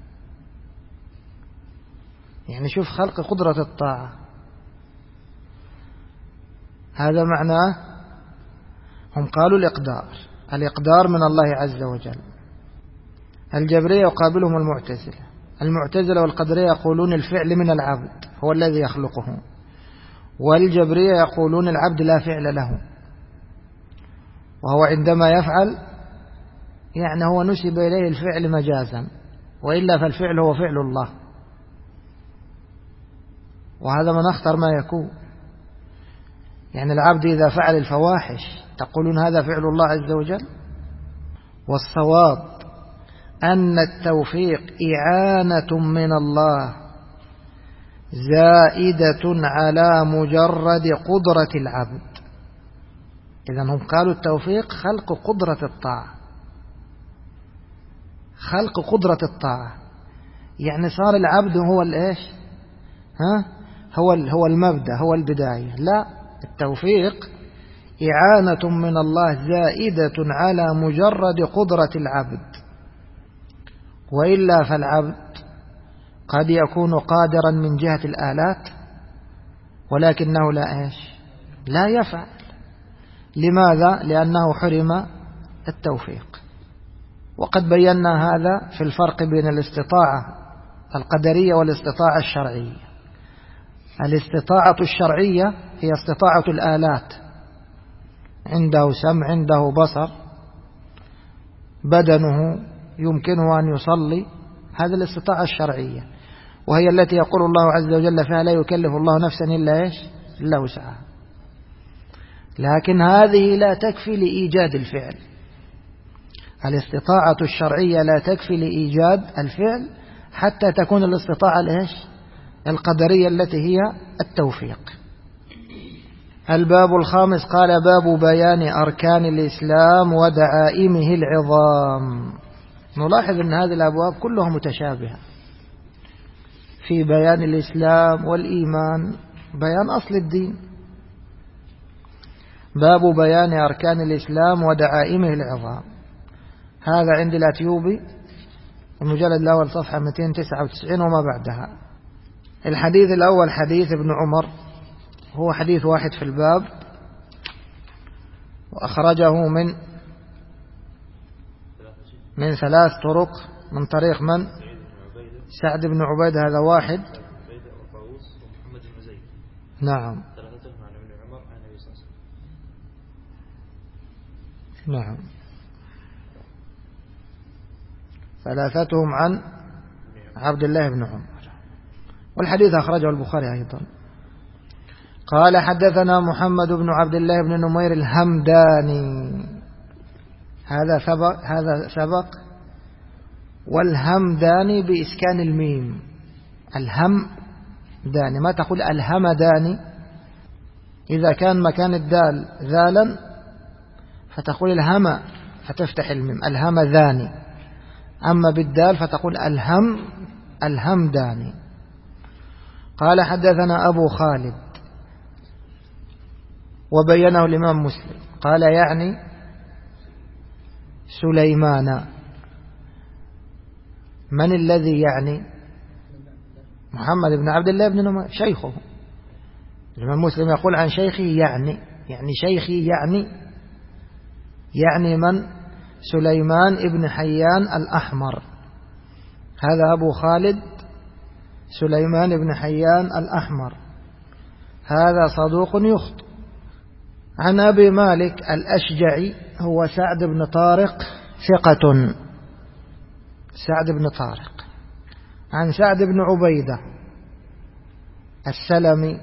يعني شوف خلق قدرة الطاعة، هذا معناه هم قالوا الإقدار، الإقدار من الله عز وجل. الجبرية يقابلهم المعتزلة، المعتزلة والقدرية يقولون الفعل من العبد هو الذي يخلقه، والجبرية يقولون العبد لا فعل له، وهو عندما يفعل يعني هو نسب إليه الفعل مجازا، وإلا فالفعل هو فعل الله، وهذا من أخطر ما يكون. يعني العبد إذا فعل الفواحش تقولون هذا فعل الله عز وجل. والصواب أن التوفيق إعانة من الله زائدة على مجرد قدرة العبد. إذن هم قالوا التوفيق خلق قدرة الطاعة، خلق قدرة الطاعة، يعني صار العبد هو الإيش؟ ها؟ هو هو المبدأ، هو البداية. لا، التوفيق إعانة من الله زائدة على مجرد قدرة العبد، وإلا فالعبد قد يكون قادرا من جهة الآلات ولكنه لا إيش؟ لا يفعل. لماذا؟ لأنه حرم التوفيق. وقد بينا هذا في الفرق بين الاستطاعة القدرية والاستطاعة الشرعية. الاستطاعة الشرعية هي استطاعة الآلات، عنده سمع، عنده بصر، بدنه يمكنه أن يصلي، هذه الاستطاعة الشرعية، وهي التي يقول الله عز وجل فيها: لا يكلف الله نفسا إلا إيش؟ إلا وسعها. لكن هذه لا تكفي لإيجاد الفعل. الاستطاعة الشرعية لا تكفي لإيجاد الفعل حتى تكون الاستطاعة الإيش؟ القدرية التي هي التوفيق. الباب الخامس قال باب بيان أركان الإسلام ودعائمه العظام. نلاحظ أن هذه الأبواب كلها متشابهة في بيان الإسلام والإيمان، بيان أصل الدين. باب بيان أركان الإسلام ودعائمه العظام، هذا عند الأتيوبي المجلد الأول صفحة مئتين وتسعة وتسعين وما بعدها. الحديث الأول حديث ابن عمر، هو حديث واحد في الباب، وأخرجه من من ثلاث طرق، من طريق من؟ سعد بن عبيد، هذا واحد. نعم نعم ثلاثتهم عن عبد الله بن عمر، والحديث أخرجه البخاري أيضا. قال حدثنا محمد بن عبد الله بن نمير الهمداني، هذا سبق هذا سبق والهمداني بإسكان الميم، الهمداني، ما تقول الهمداني. إذا كان مكان الدال ذالا فتقول الهم فتفتح الميم، الهمذاني. أما بالدال فتقول الهم الهمداني. قال حدثنا أبو خالد، وبينه الإمام مسلم، قال يعني سليمان. من الذي يعني؟ محمد بن عبد الله بن نمير شيخه. الإمام مسلم يقول عن شيخه يعني يعني شيخي يعني يعني من؟ سليمان ابن حيان الأحمر. هذا أبو خالد سليمان ابن حيان الأحمر، هذا صدوق يخطئ. عن أبي مالك الأشجعي، هو سعد بن طارق، ثقة، سعد بن طارق. عن سعد بن عبيدة السلمي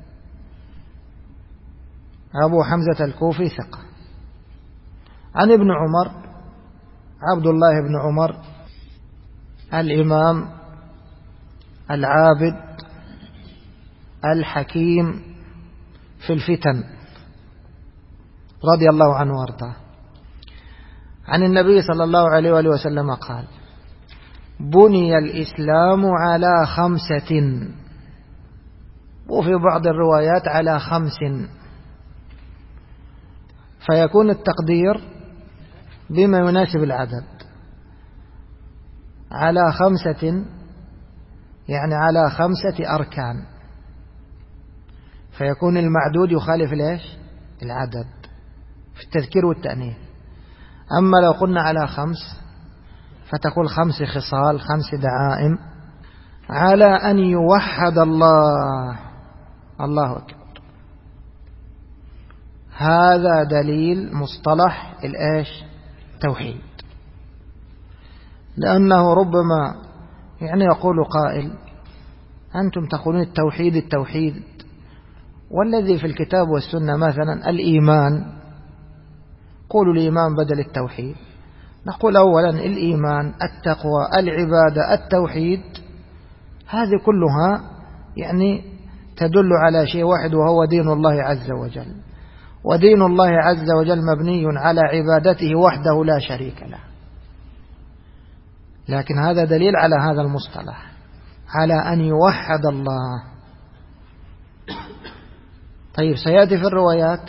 أبو حمزة الكوفي، ثقة. عن ابن عمر عبد الله بن عمر الإمام العابد الحكيم في الفتن رضي الله عنه وارضاه. عن النبي صلى الله عليه وآله وسلم قال: بني الإسلام على خمسة، وفي بعض الروايات على خمس، فيكون التقدير بما يناسب العدد. على خمسة يعني على خمسة أركان، فيكون المعدود يخالف ليش؟ العدد في التذكير والتأنيث. أما لو قلنا على خمس فتقول خمس خصال، خمس دعائم، على أن يوحد الله. الله أكبر. هذا دليل مصطلح الإيش؟ توحيد. لأنه ربما يعني يقول قائل: أنتم تقولون التوحيد التوحيد، والذي في الكتاب والسنة مثلا الإيمان، قولوا الإيمان بدل التوحيد. نقول أولا الإيمان، التقوى، العبادة، التوحيد، هذه كلها يعني تدل على شيء واحد، وهو دين الله عز وجل. ودين الله عز وجل مبني على عبادته وحده لا شريك له. لكن هذا دليل على هذا المصطلح، على أن يوحد الله. طيب سيأتي في الروايات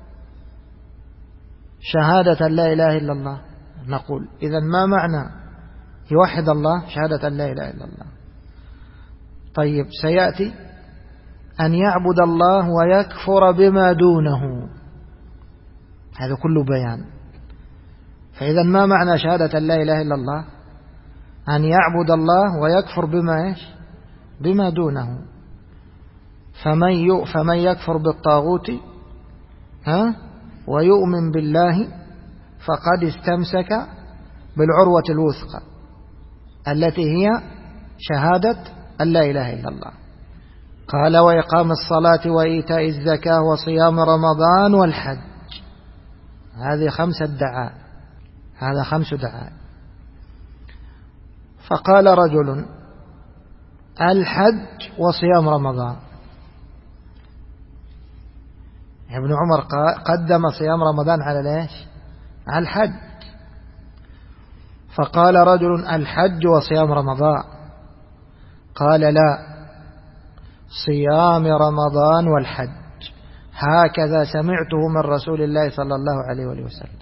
شهادة لا إله إلا الله، نقول إذن ما معنى يوحد الله؟ شهادة لا إله إلا الله. طيب سيأتي أن يعبد الله ويكفر بما دونه، هذا كله بيان. فإذا ما معنى شهادة لا إله إلا الله؟ أن يعبد الله ويكفر بما إيش؟ بما دونه. فمن فمن يكفر بالطاغوت ها ويؤمن بالله فقد استمسك بالعروة الوثقى التي هي شهادة أن لا إله إلا الله. قال: وإقام الصلاة وإيتاء الزكاة وصيام رمضان والحج. هذه خمسة دعاء، هذا خمس دعاء. فقال رجل: الحج وصيام رمضان. ابن عمر قدم صيام رمضان على ليش؟ على الحج. فقال رجل: الحج وصيام رمضان؟ قال: لا، صيام رمضان والحج، هكذا سمعته من رسول الله صلى الله عليه وآله وسلم.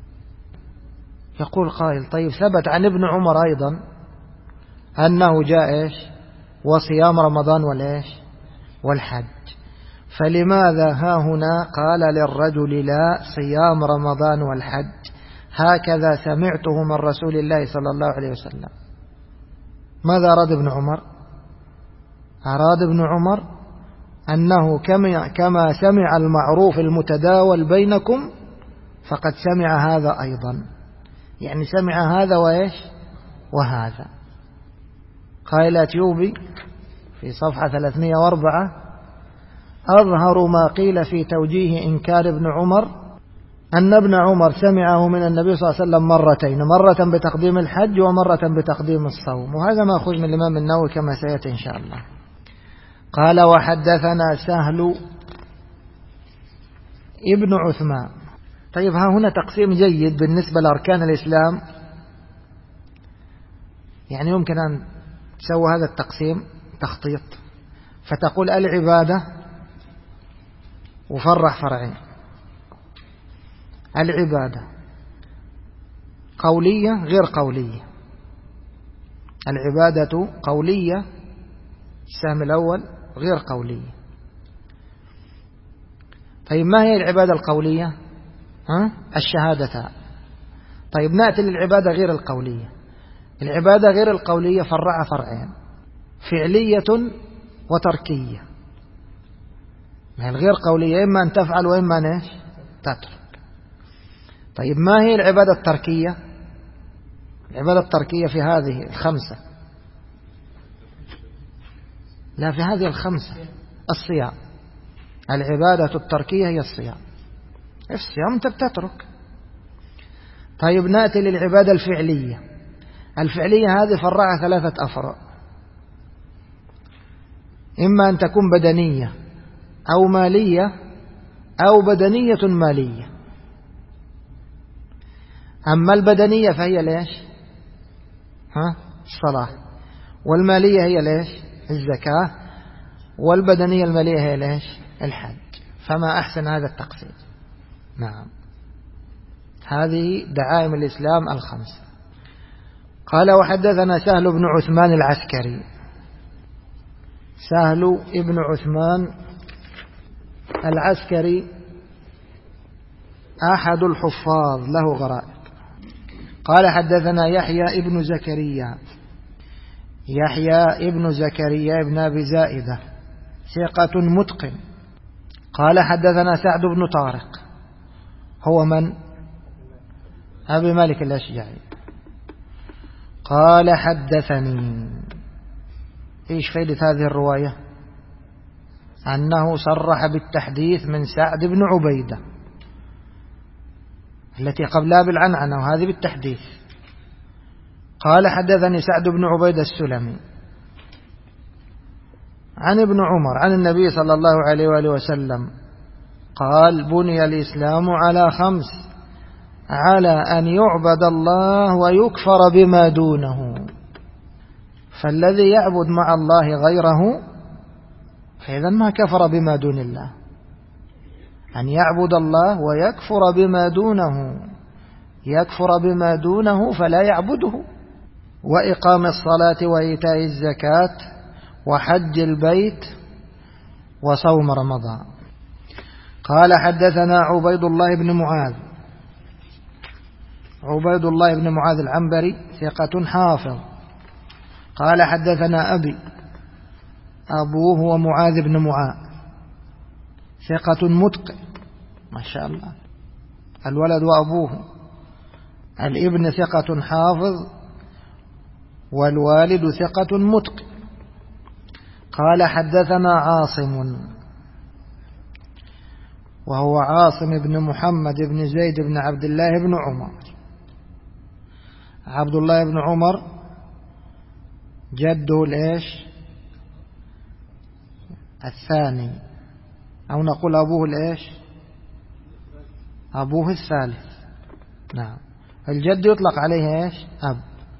يقول قائل: طيب ثبت عن ابن عمر أيضا أنه جاء إيش؟ وصيام رمضان والإيش؟ والحج، فلماذا ها هنا قال للرجل: لا، صيام رمضان والحج، هكذا سمعته من رسول الله صلى الله عليه وسلم؟ ماذا أراد ابن عمر؟ أراد ابن عمر أنه كما سمع المعروف المتداول بينكم فقد سمع هذا أيضا، يعني سمع هذا وإيش؟ وهذا. قال الأتيوبي في صفحة ثلاثمائة وأربعة: أظهر ما قيل في توجيه إنكار ابن عمر أن ابن عمر سمعه من النبي صلى الله عليه وسلم مرتين، مرة بتقديم الحج ومرة بتقديم الصوم، وهذا مأخوذ من الإمام النووي كما سيأتي إن شاء الله. قال: وحدثنا سهل ابن عثمان. طيب ها هنا تقسيم جيد بالنسبة لأركان الإسلام، يعني يمكن أن تسوي هذا التقسيم تخطيط، فتقول العبادة وفرع فرعين: العبادة قولية غير قولية. العبادة قولية السهم الأول غير قولية. طيب ما هي العبادة القولية؟ ها؟ الشهادتان. طيب نأتي للعبادة غير القولية. العبادة غير القولية فرع فرعين: فعلية وتركية. ما هي الغير قولية؟ إما أن تفعل وإما أن إيش؟ تترك. طيب ما هي العبادة التركية؟ العبادة التركية في هذه الخمسة، لا، في هذه الخمسة: الصيام. العبادة التركية هي الصيام. الصيام أنت بتترك. طيب نأتي للعبادة الفعلية. الفعلية هذه فرعها ثلاثة أفرع: إما أن تكون بدنية أو مالية أو بدنية مالية. أما البدنية فهي ليش؟ ها؟ الصلاة. والمالية هي ليش؟ الزكاة. والبدنية المالية هي ليش؟ الحج. فما أحسن هذا التقسيم. نعم، هذه دعائم الإسلام الخمسة. قال: وحدثنا سهل بن عثمان العسكري. سهل ابن عثمان العسكري أحد الحفاظ، له غرائب. قال: حدثنا يحيى ابن زكريا. يحيى ابن زكريا ابن أبي زائدة ثقة متقن. قال: حدثنا سعد بن طارق. هو من؟ أبي مالك الأشجعي. قال: حدثني. إيش فائدة هذه الرواية؟ أنه صرح بالتحديث من سعد بن عبيدة، التي قبلها بالعنعنة، وهذه بالتحديث. قال: حدثني سعد بن عبيدة السلمي عن ابن عمر عن النبي صلى الله عليه وآله وسلم قال: بني الإسلام على خمس: على أن يعبد الله ويكفر بما دونه. فالذي يعبد مع الله غيره فإذا ما كفر بما دون الله. أن يعبد الله ويكفر بما دونه، يكفر بما دونه فلا يعبده. وإقام الصلاة وإيتاء الزكاة وحج البيت وصوم رمضان. قال: حدثنا عبيد الله بن معاذ. عبيد الله بن معاذ العنبري ثقة حافظ. قال: حدثنا أبي. أبوه هو معاذ بن معاذ ثقة متقن، ما شاء الله، الولد وأبوه. الابن ثقة حافظ والوالد ثقة متقن. قال: حدثنا عاصم، وهو عاصم بن محمد بن زيد بن عبد الله بن عمر. عبد الله بن عمر جده الإيش؟ الثاني، أو نقول أبوه الإيش؟ أبوه الثالث. نعم. الجد يطلق عليه إيش؟ أب.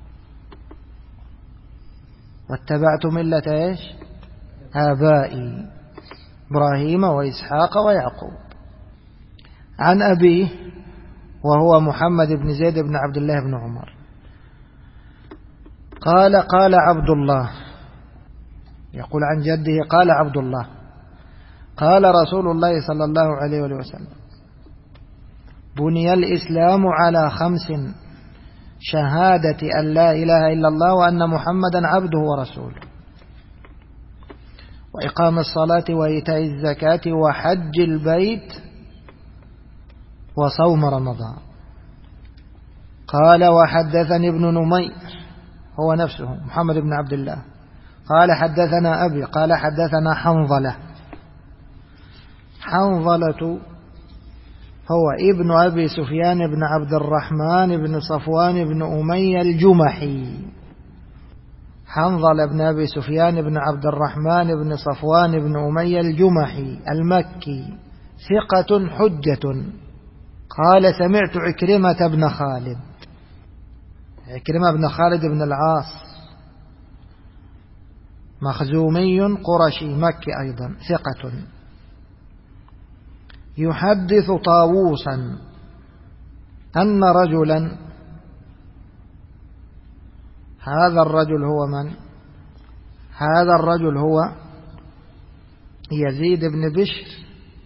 واتبعت ملة إيش؟ آبائي إبراهيم وإسحاق ويعقوب. عن أبيه وهو محمد بن زيد بن عبد الله بن عمر قال قال عبد الله، يقول عن جده قال عبد الله قال رسول الله صلى الله عليه وسلم: بني الإسلام على خمس: شهادة أن لا إله إلا الله وأن محمدا عبده ورسوله، وإقام الصلاة وإيتاء الزكاة وحج البيت وصوم رمضان. قال وحدثني ابن نمير هو نفسه محمد بن عبد الله قال حدثنا أبي قال حدثنا حنظلة. حنظلة هو ابن أبي سفيان بن عبد الرحمن بن صفوان بن أمية الجمحي. حنظلة بن أبي سفيان بن عبد الرحمن بن صفوان بن أمية الجمحي المكي ثقة حجة. قال سمعت عكرمة بن خالد، عكرمة بن خالد بن العاص مخزومي قرشي مكي أيضا ثقة، يحدث طاووسا أن رجلا، هذا الرجل هو من؟ هذا الرجل هو يزيد بن بشر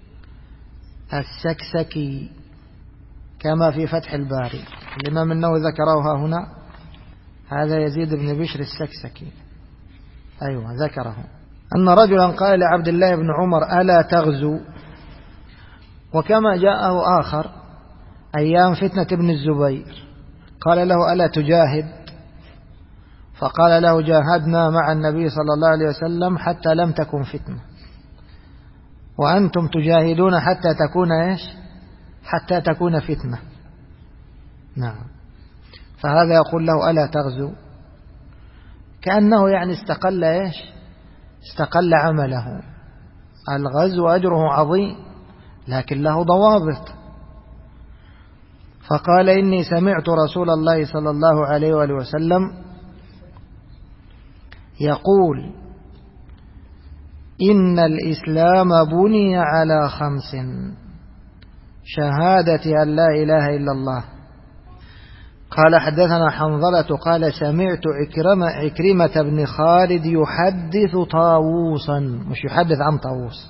السكسكي كما في فتح الباري. الإمام النووي ذكره هنا، هذا يزيد بن بشر السكسكي، أيوة ذكره، أن رجلا قال لعبد الله بن عمر: ألا تغزو؟ وكما جاءه آخر أيام فتنة ابن الزبير قال له: ألا تجاهد؟ فقال له: جاهدنا مع النبي صلى الله عليه وسلم حتى لم تكن فتنة، وأنتم تجاهدون حتى تكون إيش؟ حتى تكون فتنة. نعم. فهذا يقول له: ألا تغزو؟ كأنه يعني استقل إيش؟ استقل عمله. الغزو أجره عظيم لكن له ضوابط. فقال: إني سمعت رسول الله صلى الله عليه وآله وسلم يقول: إن الإسلام بني على خمس: شهادة أن لا إله إلا الله. قال حدثنا حنظلة قال سمعت عكرمة, عكرمة بن خالد يحدث طاووسا، مش يحدث عن طاووس،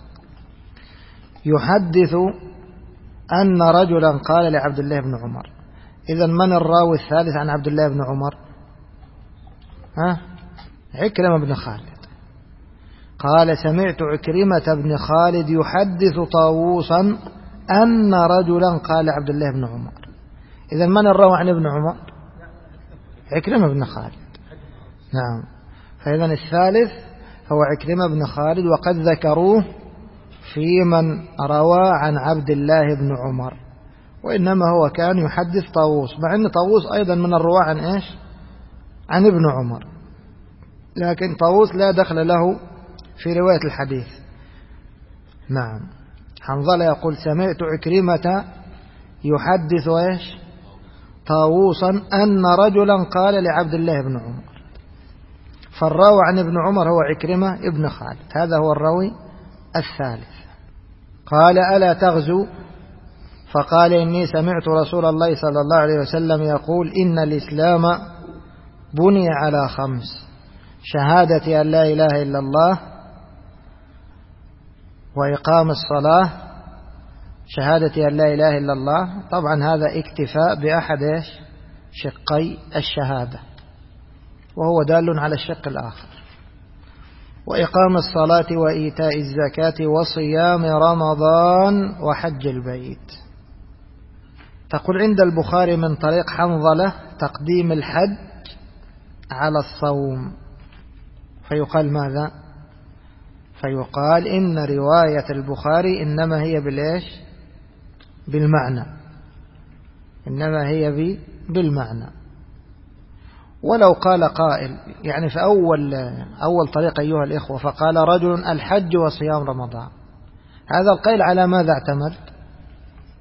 يحدث أن رجلا قال لعبد الله بن عمر. إذن من الراوي الثالث عن عبد الله بن عمر؟ ها؟ عكرمة بن خالد. قال سمعت عكرمة بن خالد يحدث طاووسا أن رجلا قال عبد الله بن عمر. إذن من الراوي عن ابن عمر؟ عكرمة بن خالد. نعم. فإذن الثالث هو عكرمة بن خالد، وقد ذكروه في من روى عن عبد الله بن عمر، وإنما هو كان يحدث طاووس، مع أن طاووس أيضا من الرواة عن إيش؟ عن ابن عمر، لكن طاووس لا دخل له في رواية الحديث. نعم. حنظلة يقول سمعت عكرمة يحدث إيش؟ طاووسا أن رجلا قال لعبد الله بن عمر. فالراوي عن ابن عمر هو عكرمة ابن خالد، هذا هو الراوي الثالث. قال ألا تغزو؟ فقال إني سمعت رسول الله صلى الله عليه وسلم يقول: إن الإسلام بني على خمس: شهادة أن لا إله إلا الله، وإقام الصلاة، شهادة أن لا إله إلا الله، طبعا هذا اكتفاء بأحد شقي الشهادة وهو دال على الشق الآخر، وإقام الصلاة وإيتاء الزكاة وصيام رمضان وحج البيت. تقول عند البخاري من طريق حنظلة تقديم الحج على الصوم، فيقال ماذا؟ فيقال إن رواية البخاري إنما هي بالإيش؟ بالمعنى، إنما هي بالمعنى. ولو قال قائل يعني في أول أول طريق أيها الإخوة، فقال رجل الحج وصيام رمضان، هذا القيل على ماذا اعتمد؟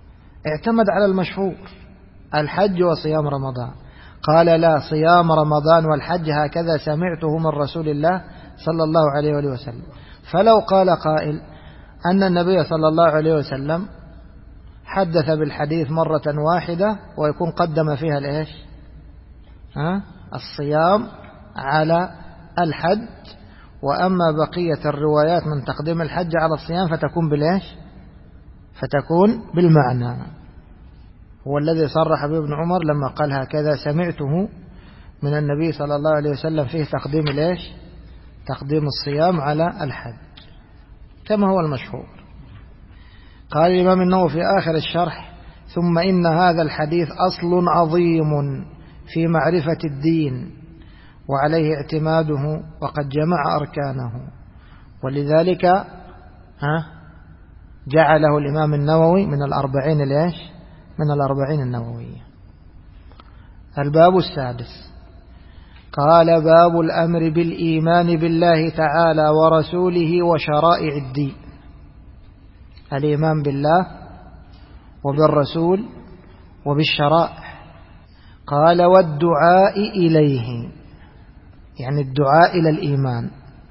اعتمد على المشهور الحج وصيام رمضان، قال لا، صيام رمضان والحج هكذا سمعته من رسول الله صلى الله عليه وآله وسلم. فلو قال قائل أن النبي صلى الله عليه وسلم حدث بالحديث مرة واحدة ويكون قدم فيها الإيش؟ ها؟ الصيام على الحج، وأما بقية الروايات من تقديم الحج على الصيام فتكون بالإيش؟ فتكون بالمعنى. هو الذي صرح به ابن عمر لما قال هكذا سمعته من النبي صلى الله عليه وسلم فيه تقديم الإيش؟ تقديم الصيام على الحج كما هو المشهور. قال الإمام النووي في آخر الشرح: ثم إن هذا الحديث أصل عظيم في معرفة الدين وعليه اعتماده وقد جمع أركانه، ولذلك ها جعله الإمام النووي من الأربعين الإيش؟ من الأربعين النووية. الباب السادس قال: باب الأمر بالإيمان بالله تعالى ورسوله وشرائع الدين. الإيمان بالله وبالرسول وبالشرائع. قال: والدعاء إليه، يعني الدعاء إلى الإيمان،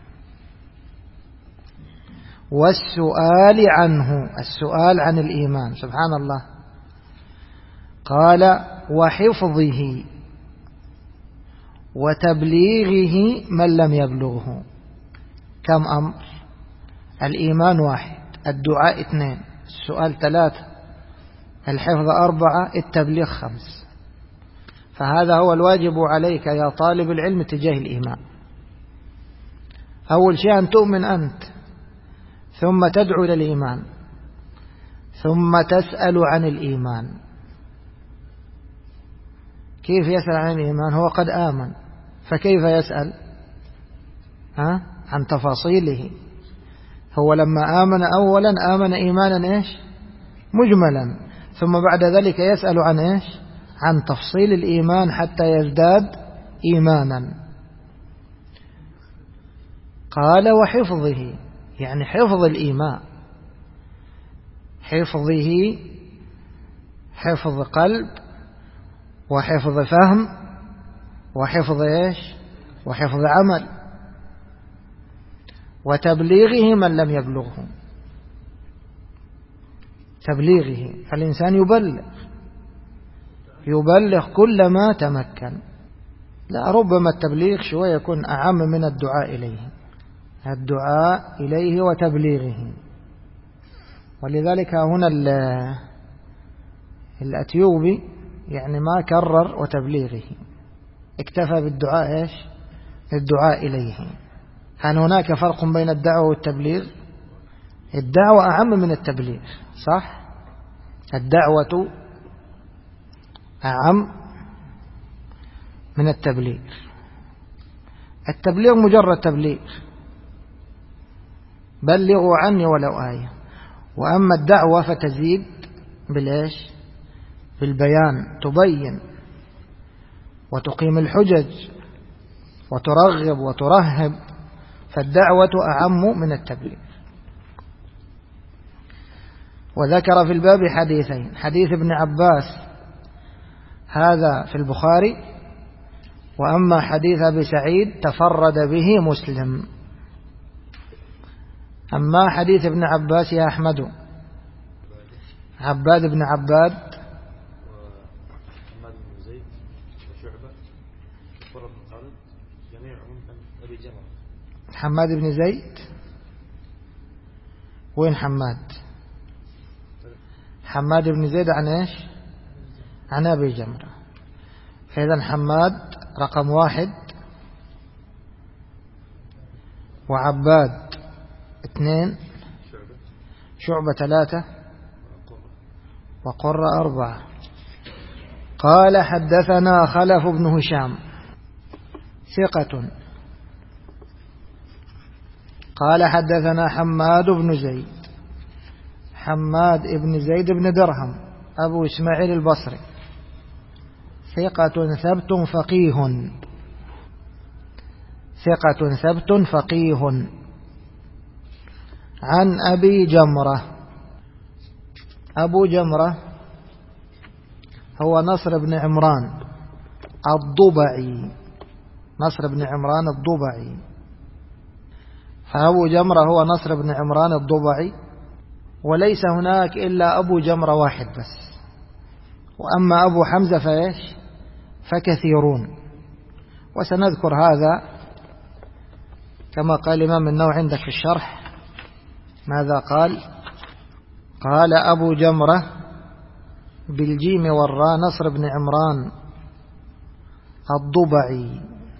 والسؤال عنه، السؤال عن الإيمان، سبحان الله. قال: وحفظه وتبليغه من لم يبلغه. كم أمر؟ الإيمان واحد، الدعاء اثنين، السؤال ثلاثة، الحفظ أربعة، التبليغ خمس. فهذا هو الواجب عليك يا طالب العلم تجاه الإيمان. أول شيء أن تؤمن أنت، ثم تدعو إلى الإيمان، ثم تسأل عن الإيمان. كيف يسأل عن الإيمان؟ هو قد آمن، فكيف يسأل؟ ها؟ عن تفاصيله. هو لما آمن أولا آمن إيمانا إيش؟ مجملا، ثم بعد ذلك يسأل عن إيش؟ عن تفصيل الإيمان حتى يزداد إيمانا. قال: وحفظه، يعني حفظ الإيمان، حفظه حفظ قلب وحفظ فهم وحفظ إيش؟ وحفظ عمل، وتبليغه من لم يبلغه. تبليغه، فالإنسان يبلغ يبلغ كل ما تمكن. لا، ربما التبليغ شوية يكون أعم من الدعاء إليه، الدعاء إليه وتبليغه. ولذلك هنا الأتيوبي يعني ما كرر وتبليغه، اكتفى بالدعاء إيش؟ الدعاء إليه. هل هناك فرق بين الدعوة والتبليغ؟ الدعوة أعم من التبليغ، صح؟ الدعوة أعم من التبليغ. التبليغ مجرد تبليغ، بلغوا عني ولو آية. وأما الدعوة فتزيد بالإيش؟ بالبيان، تبين وتقيم الحجج وترغب وترهب، فالدعوة أعم من التبليغ. وذكر في الباب حديثين: حديث ابن عباس هذا في البخاري، وأما حديث أبي سعيد تفرد به مسلم. أما حديث ابن عباس يا أحمد، عباد بن عباد حماد بن زيد. وين حماد؟ حماد بن زيد عن إيش؟ عن أبي جمرة. فإذا حماد رقم واحد، وعباد اثنين، شعبة ثلاثة، وقرة أربعة. قال: حدثنا خلف بن هشام ثقة. قال: حدثنا حماد بن زيد، حماد بن زيد بن درهم أبو إسماعيل البصري، ثقة ثبت فقيه، ثقة ثبت فقيه، عن أبي جمرة. أبو جمرة هو نصر بن عمران الضبعي، نصر بن عمران الضبعي. فأبو جمرة هو نصر بن عمران الضبعي، وليس هناك إلا أبو جمرة واحد بس. وأما أبو حمزة فإيش فكثيرون، وسنذكر هذا كما قال الإمام النووي عندك في الشرح. ماذا قال؟ قال أبو جمرة بالجيم والراء نصر بن عمران الضبعي،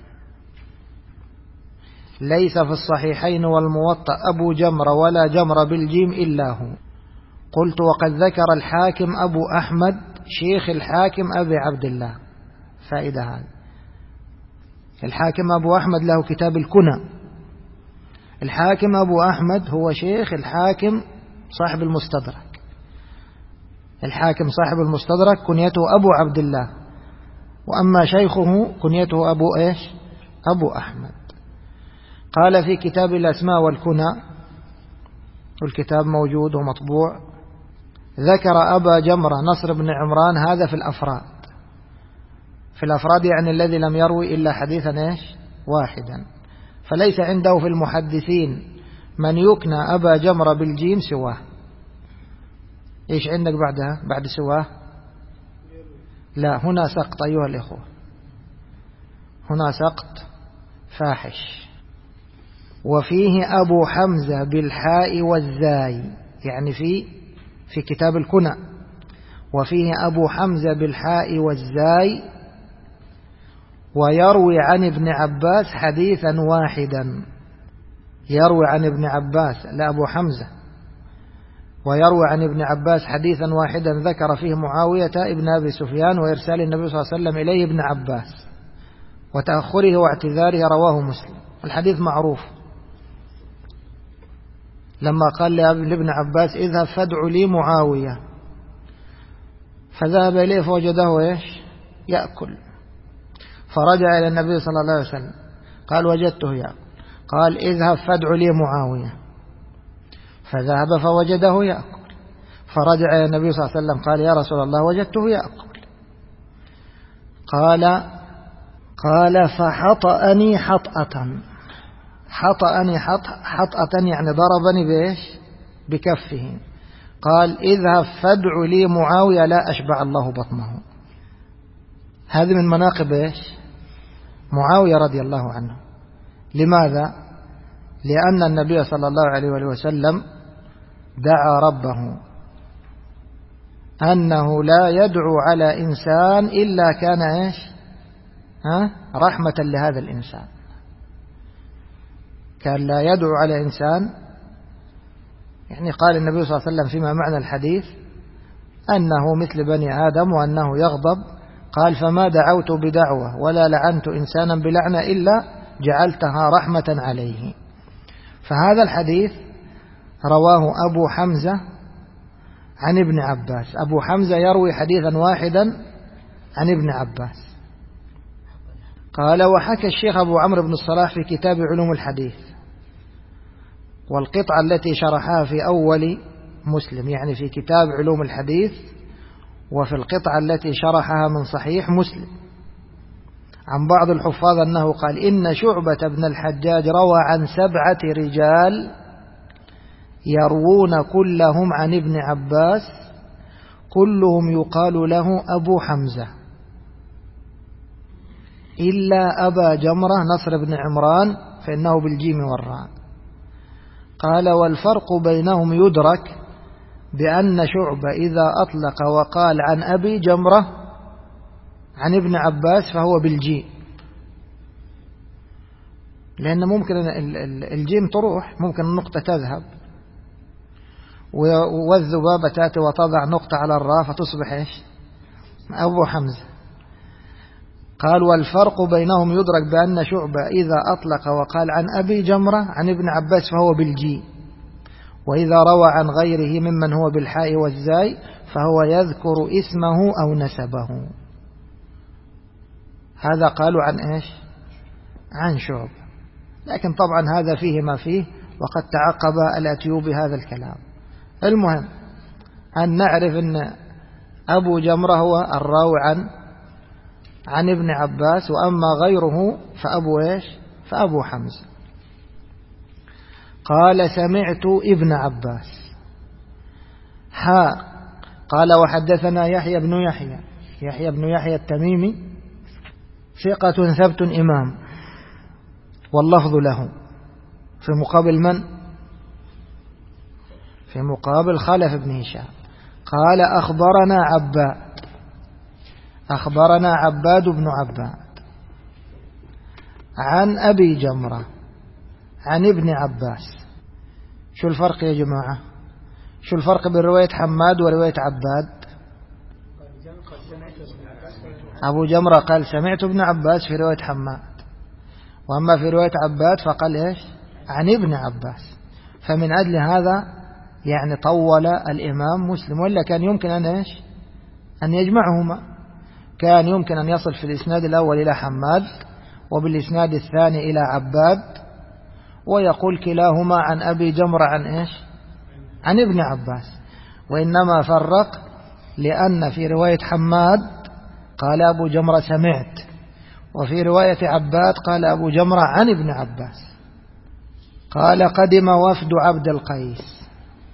ليس في الصحيحين والموطأ أبو جمرة ولا جمرة بالجيم إلا هو. قلت وقد ذكر الحاكم أبو أحمد شيخ الحاكم أبي عبد الله. فائدة هذا، الحاكم أبو أحمد له كتاب الكنى. الحاكم أبو أحمد هو شيخ الحاكم صاحب المستدرك. الحاكم صاحب المستدرك كنيته أبو عبد الله، وأما شيخه كنيته أبو إيش أبو أحمد. قال في كتاب الأسماء والكنى، والكتاب موجود ومطبوع، ذكر أبا جمرة نصر بن عمران هذا في الأفراد. في الأفراد يعني الذي لم يروي إلا حديثا إيش واحدا، فليس عنده في المحدثين من يكنى أبا جمرة بالجيم سواه. إيش عندك بعدها بعد سواه؟ لا، هنا سقط أيها الإخوة، هنا سقط فاحش. وفيه أبو حمزة بالحاء والزاي، يعني في في كتاب الكنى. وفيه أبو حمزة بالحاء والزاي ويروي عن ابن عباس حديثا واحدا. يروي عن ابن عباس، لا أبو حمزة، ويروي عن ابن عباس حديثا واحدا ذكر فيه معاوية ابن أبي سفيان وإرسال النبي صلى الله عليه وسلم إليه ابن عباس وتأخره واعتذاره، رواه مسلم. الحديث معروف، لما قال لابن عباس اذهب فادع لي معاوية، فذهب إليه فوجده إيش يأكل، فرجع إلى النبي صلى الله عليه وسلم قال وجدته يأكل، قال اذهب فادع لي معاوية، فذهب فوجده يأكل، فرجع إلى النبي صلى الله عليه وسلم قال يا رسول الله وجدته يأكل. قال قال فحطأني حطأة. حطأني حطأة يعني ضربني بإيش بكفه. قال اذهب فادع لي معاوية لا أشبع الله بطنه. هذه من مناقب إيش معاوية رضي الله عنه. لماذا؟ لأن النبي صلى الله عليه وسلم دعا ربه أنه لا يدعو على إنسان إلا كان إيش ها رحمة لهذا الإنسان. كان لا يدعو على إنسان، يعني قال النبي صلى الله عليه وسلم فيما معنى الحديث أنه مثل بني آدم وأنه يغضب، قال فما دعوت بدعوة ولا لعنت إنسانا بلعنة إلا جعلتها رحمة عليه. فهذا الحديث رواه أبو حمزة عن ابن عباس. أبو حمزة يروي حديثا واحدا عن ابن عباس. قال وحكى الشيخ أبو عمرو بن الصلاح في كتاب علوم الحديث، والقطعة التي شرحها في أول مسلم، يعني في كتاب علوم الحديث وفي القطعة التي شرحها من صحيح مسلم، عن بعض الحفاظ أنه قال إن شعبة بن الحجاج روى عن سبعة رجال يروون كلهم عن ابن عباس كلهم يقال له أبو حمزة إلا أبا جمرة نصر بن عمران فإنه بالجيم والراء. قال والفرق بينهم يدرك بأن شعبة إذا أطلق وقال عن أبي جمرة عن ابن عباس فهو بالجيم، لأن ممكن الجيم تروح، ممكن النقطة تذهب، والذبابة تأتي وتضع نقطة على الراء فتصبح إيش أبو حمزة. قال والفرق بينهم يدرك بأن شعبة إذا أطلق وقال عن أبي جمرة عن ابن عباس فهو بالجي، وإذا روى عن غيره ممن هو بالحاء والزاي فهو يذكر اسمه أو نسبه. هذا قالوا عن إيش عن شعبة، لكن طبعا هذا فيه ما فيه، وقد تعقب الأتيوبي هذا الكلام. المهم أن نعرف أن أبو جمرة هو الراوي عن عن ابن عباس، وأما غيره فأبو إيش فأبو حمزة. قال سمعت ابن عباس. ها قال وحدثنا يحيى بن يحيى يحيى بن يحيى التميمي ثقة ثبت إمام، واللفظ له. في مقابل من؟ في مقابل خلف بن هشام. قال أخبرنا عباد أخبرنا عباد بن عباد عن أبي جمرة عن ابن عباس. شو الفرق يا جماعة؟ شو الفرق بين رواية حماد ورواية عباد؟ أبو جمرة قال سمعت ابن عباس في رواية حماد، وأما في رواية عباد فقال إيش عن ابن عباس. فمن أجل هذا يعني طول الإمام مسلم، ولا كان يمكن أن إيش أن يجمعهما. كان يمكن أن يصل في الإسناد الأول إلى حماد، وبالإسناد الثاني إلى عباد، ويقول كلاهما عن أبي جمرة عن إيش عن ابن عباس. وإنما فرق لأن في رواية حماد قال أبو جمرة سمعت، وفي رواية عباد قال أبو جمرة عن ابن عباس. قال قدم وفد عبد القيس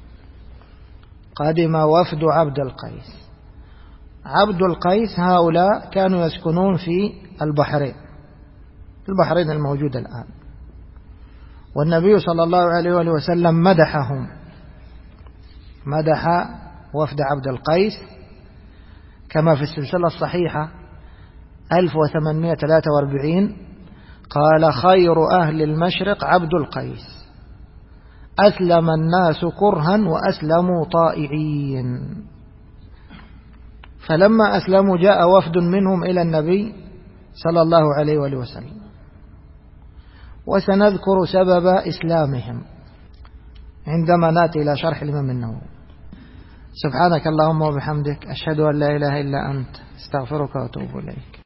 قدم وفد عبد القيس عبد القيس هؤلاء كانوا يسكنون في البحرين البحرين الموجودة الآن، والنبي صلى الله عليه وآله وسلم مدحهم مدح وفد عبد القيس كما في السلسلة الصحيحة ألف وثمانمائة وثلاثة وأربعين. قال خير أهل المشرق عبد القيس، أسلم الناس كرها وأسلموا طائعين. فلما أسلموا جاء وفد منهم إلى النبي صلى الله عليه وآله وسلم، وسنذكر سبب إسلامهم عندما نأتي إلى شرح الإمام النووي. سبحانك اللهم وبحمدك، أشهد أن لا إله إلا أنت، استغفرك وأتوب إليك.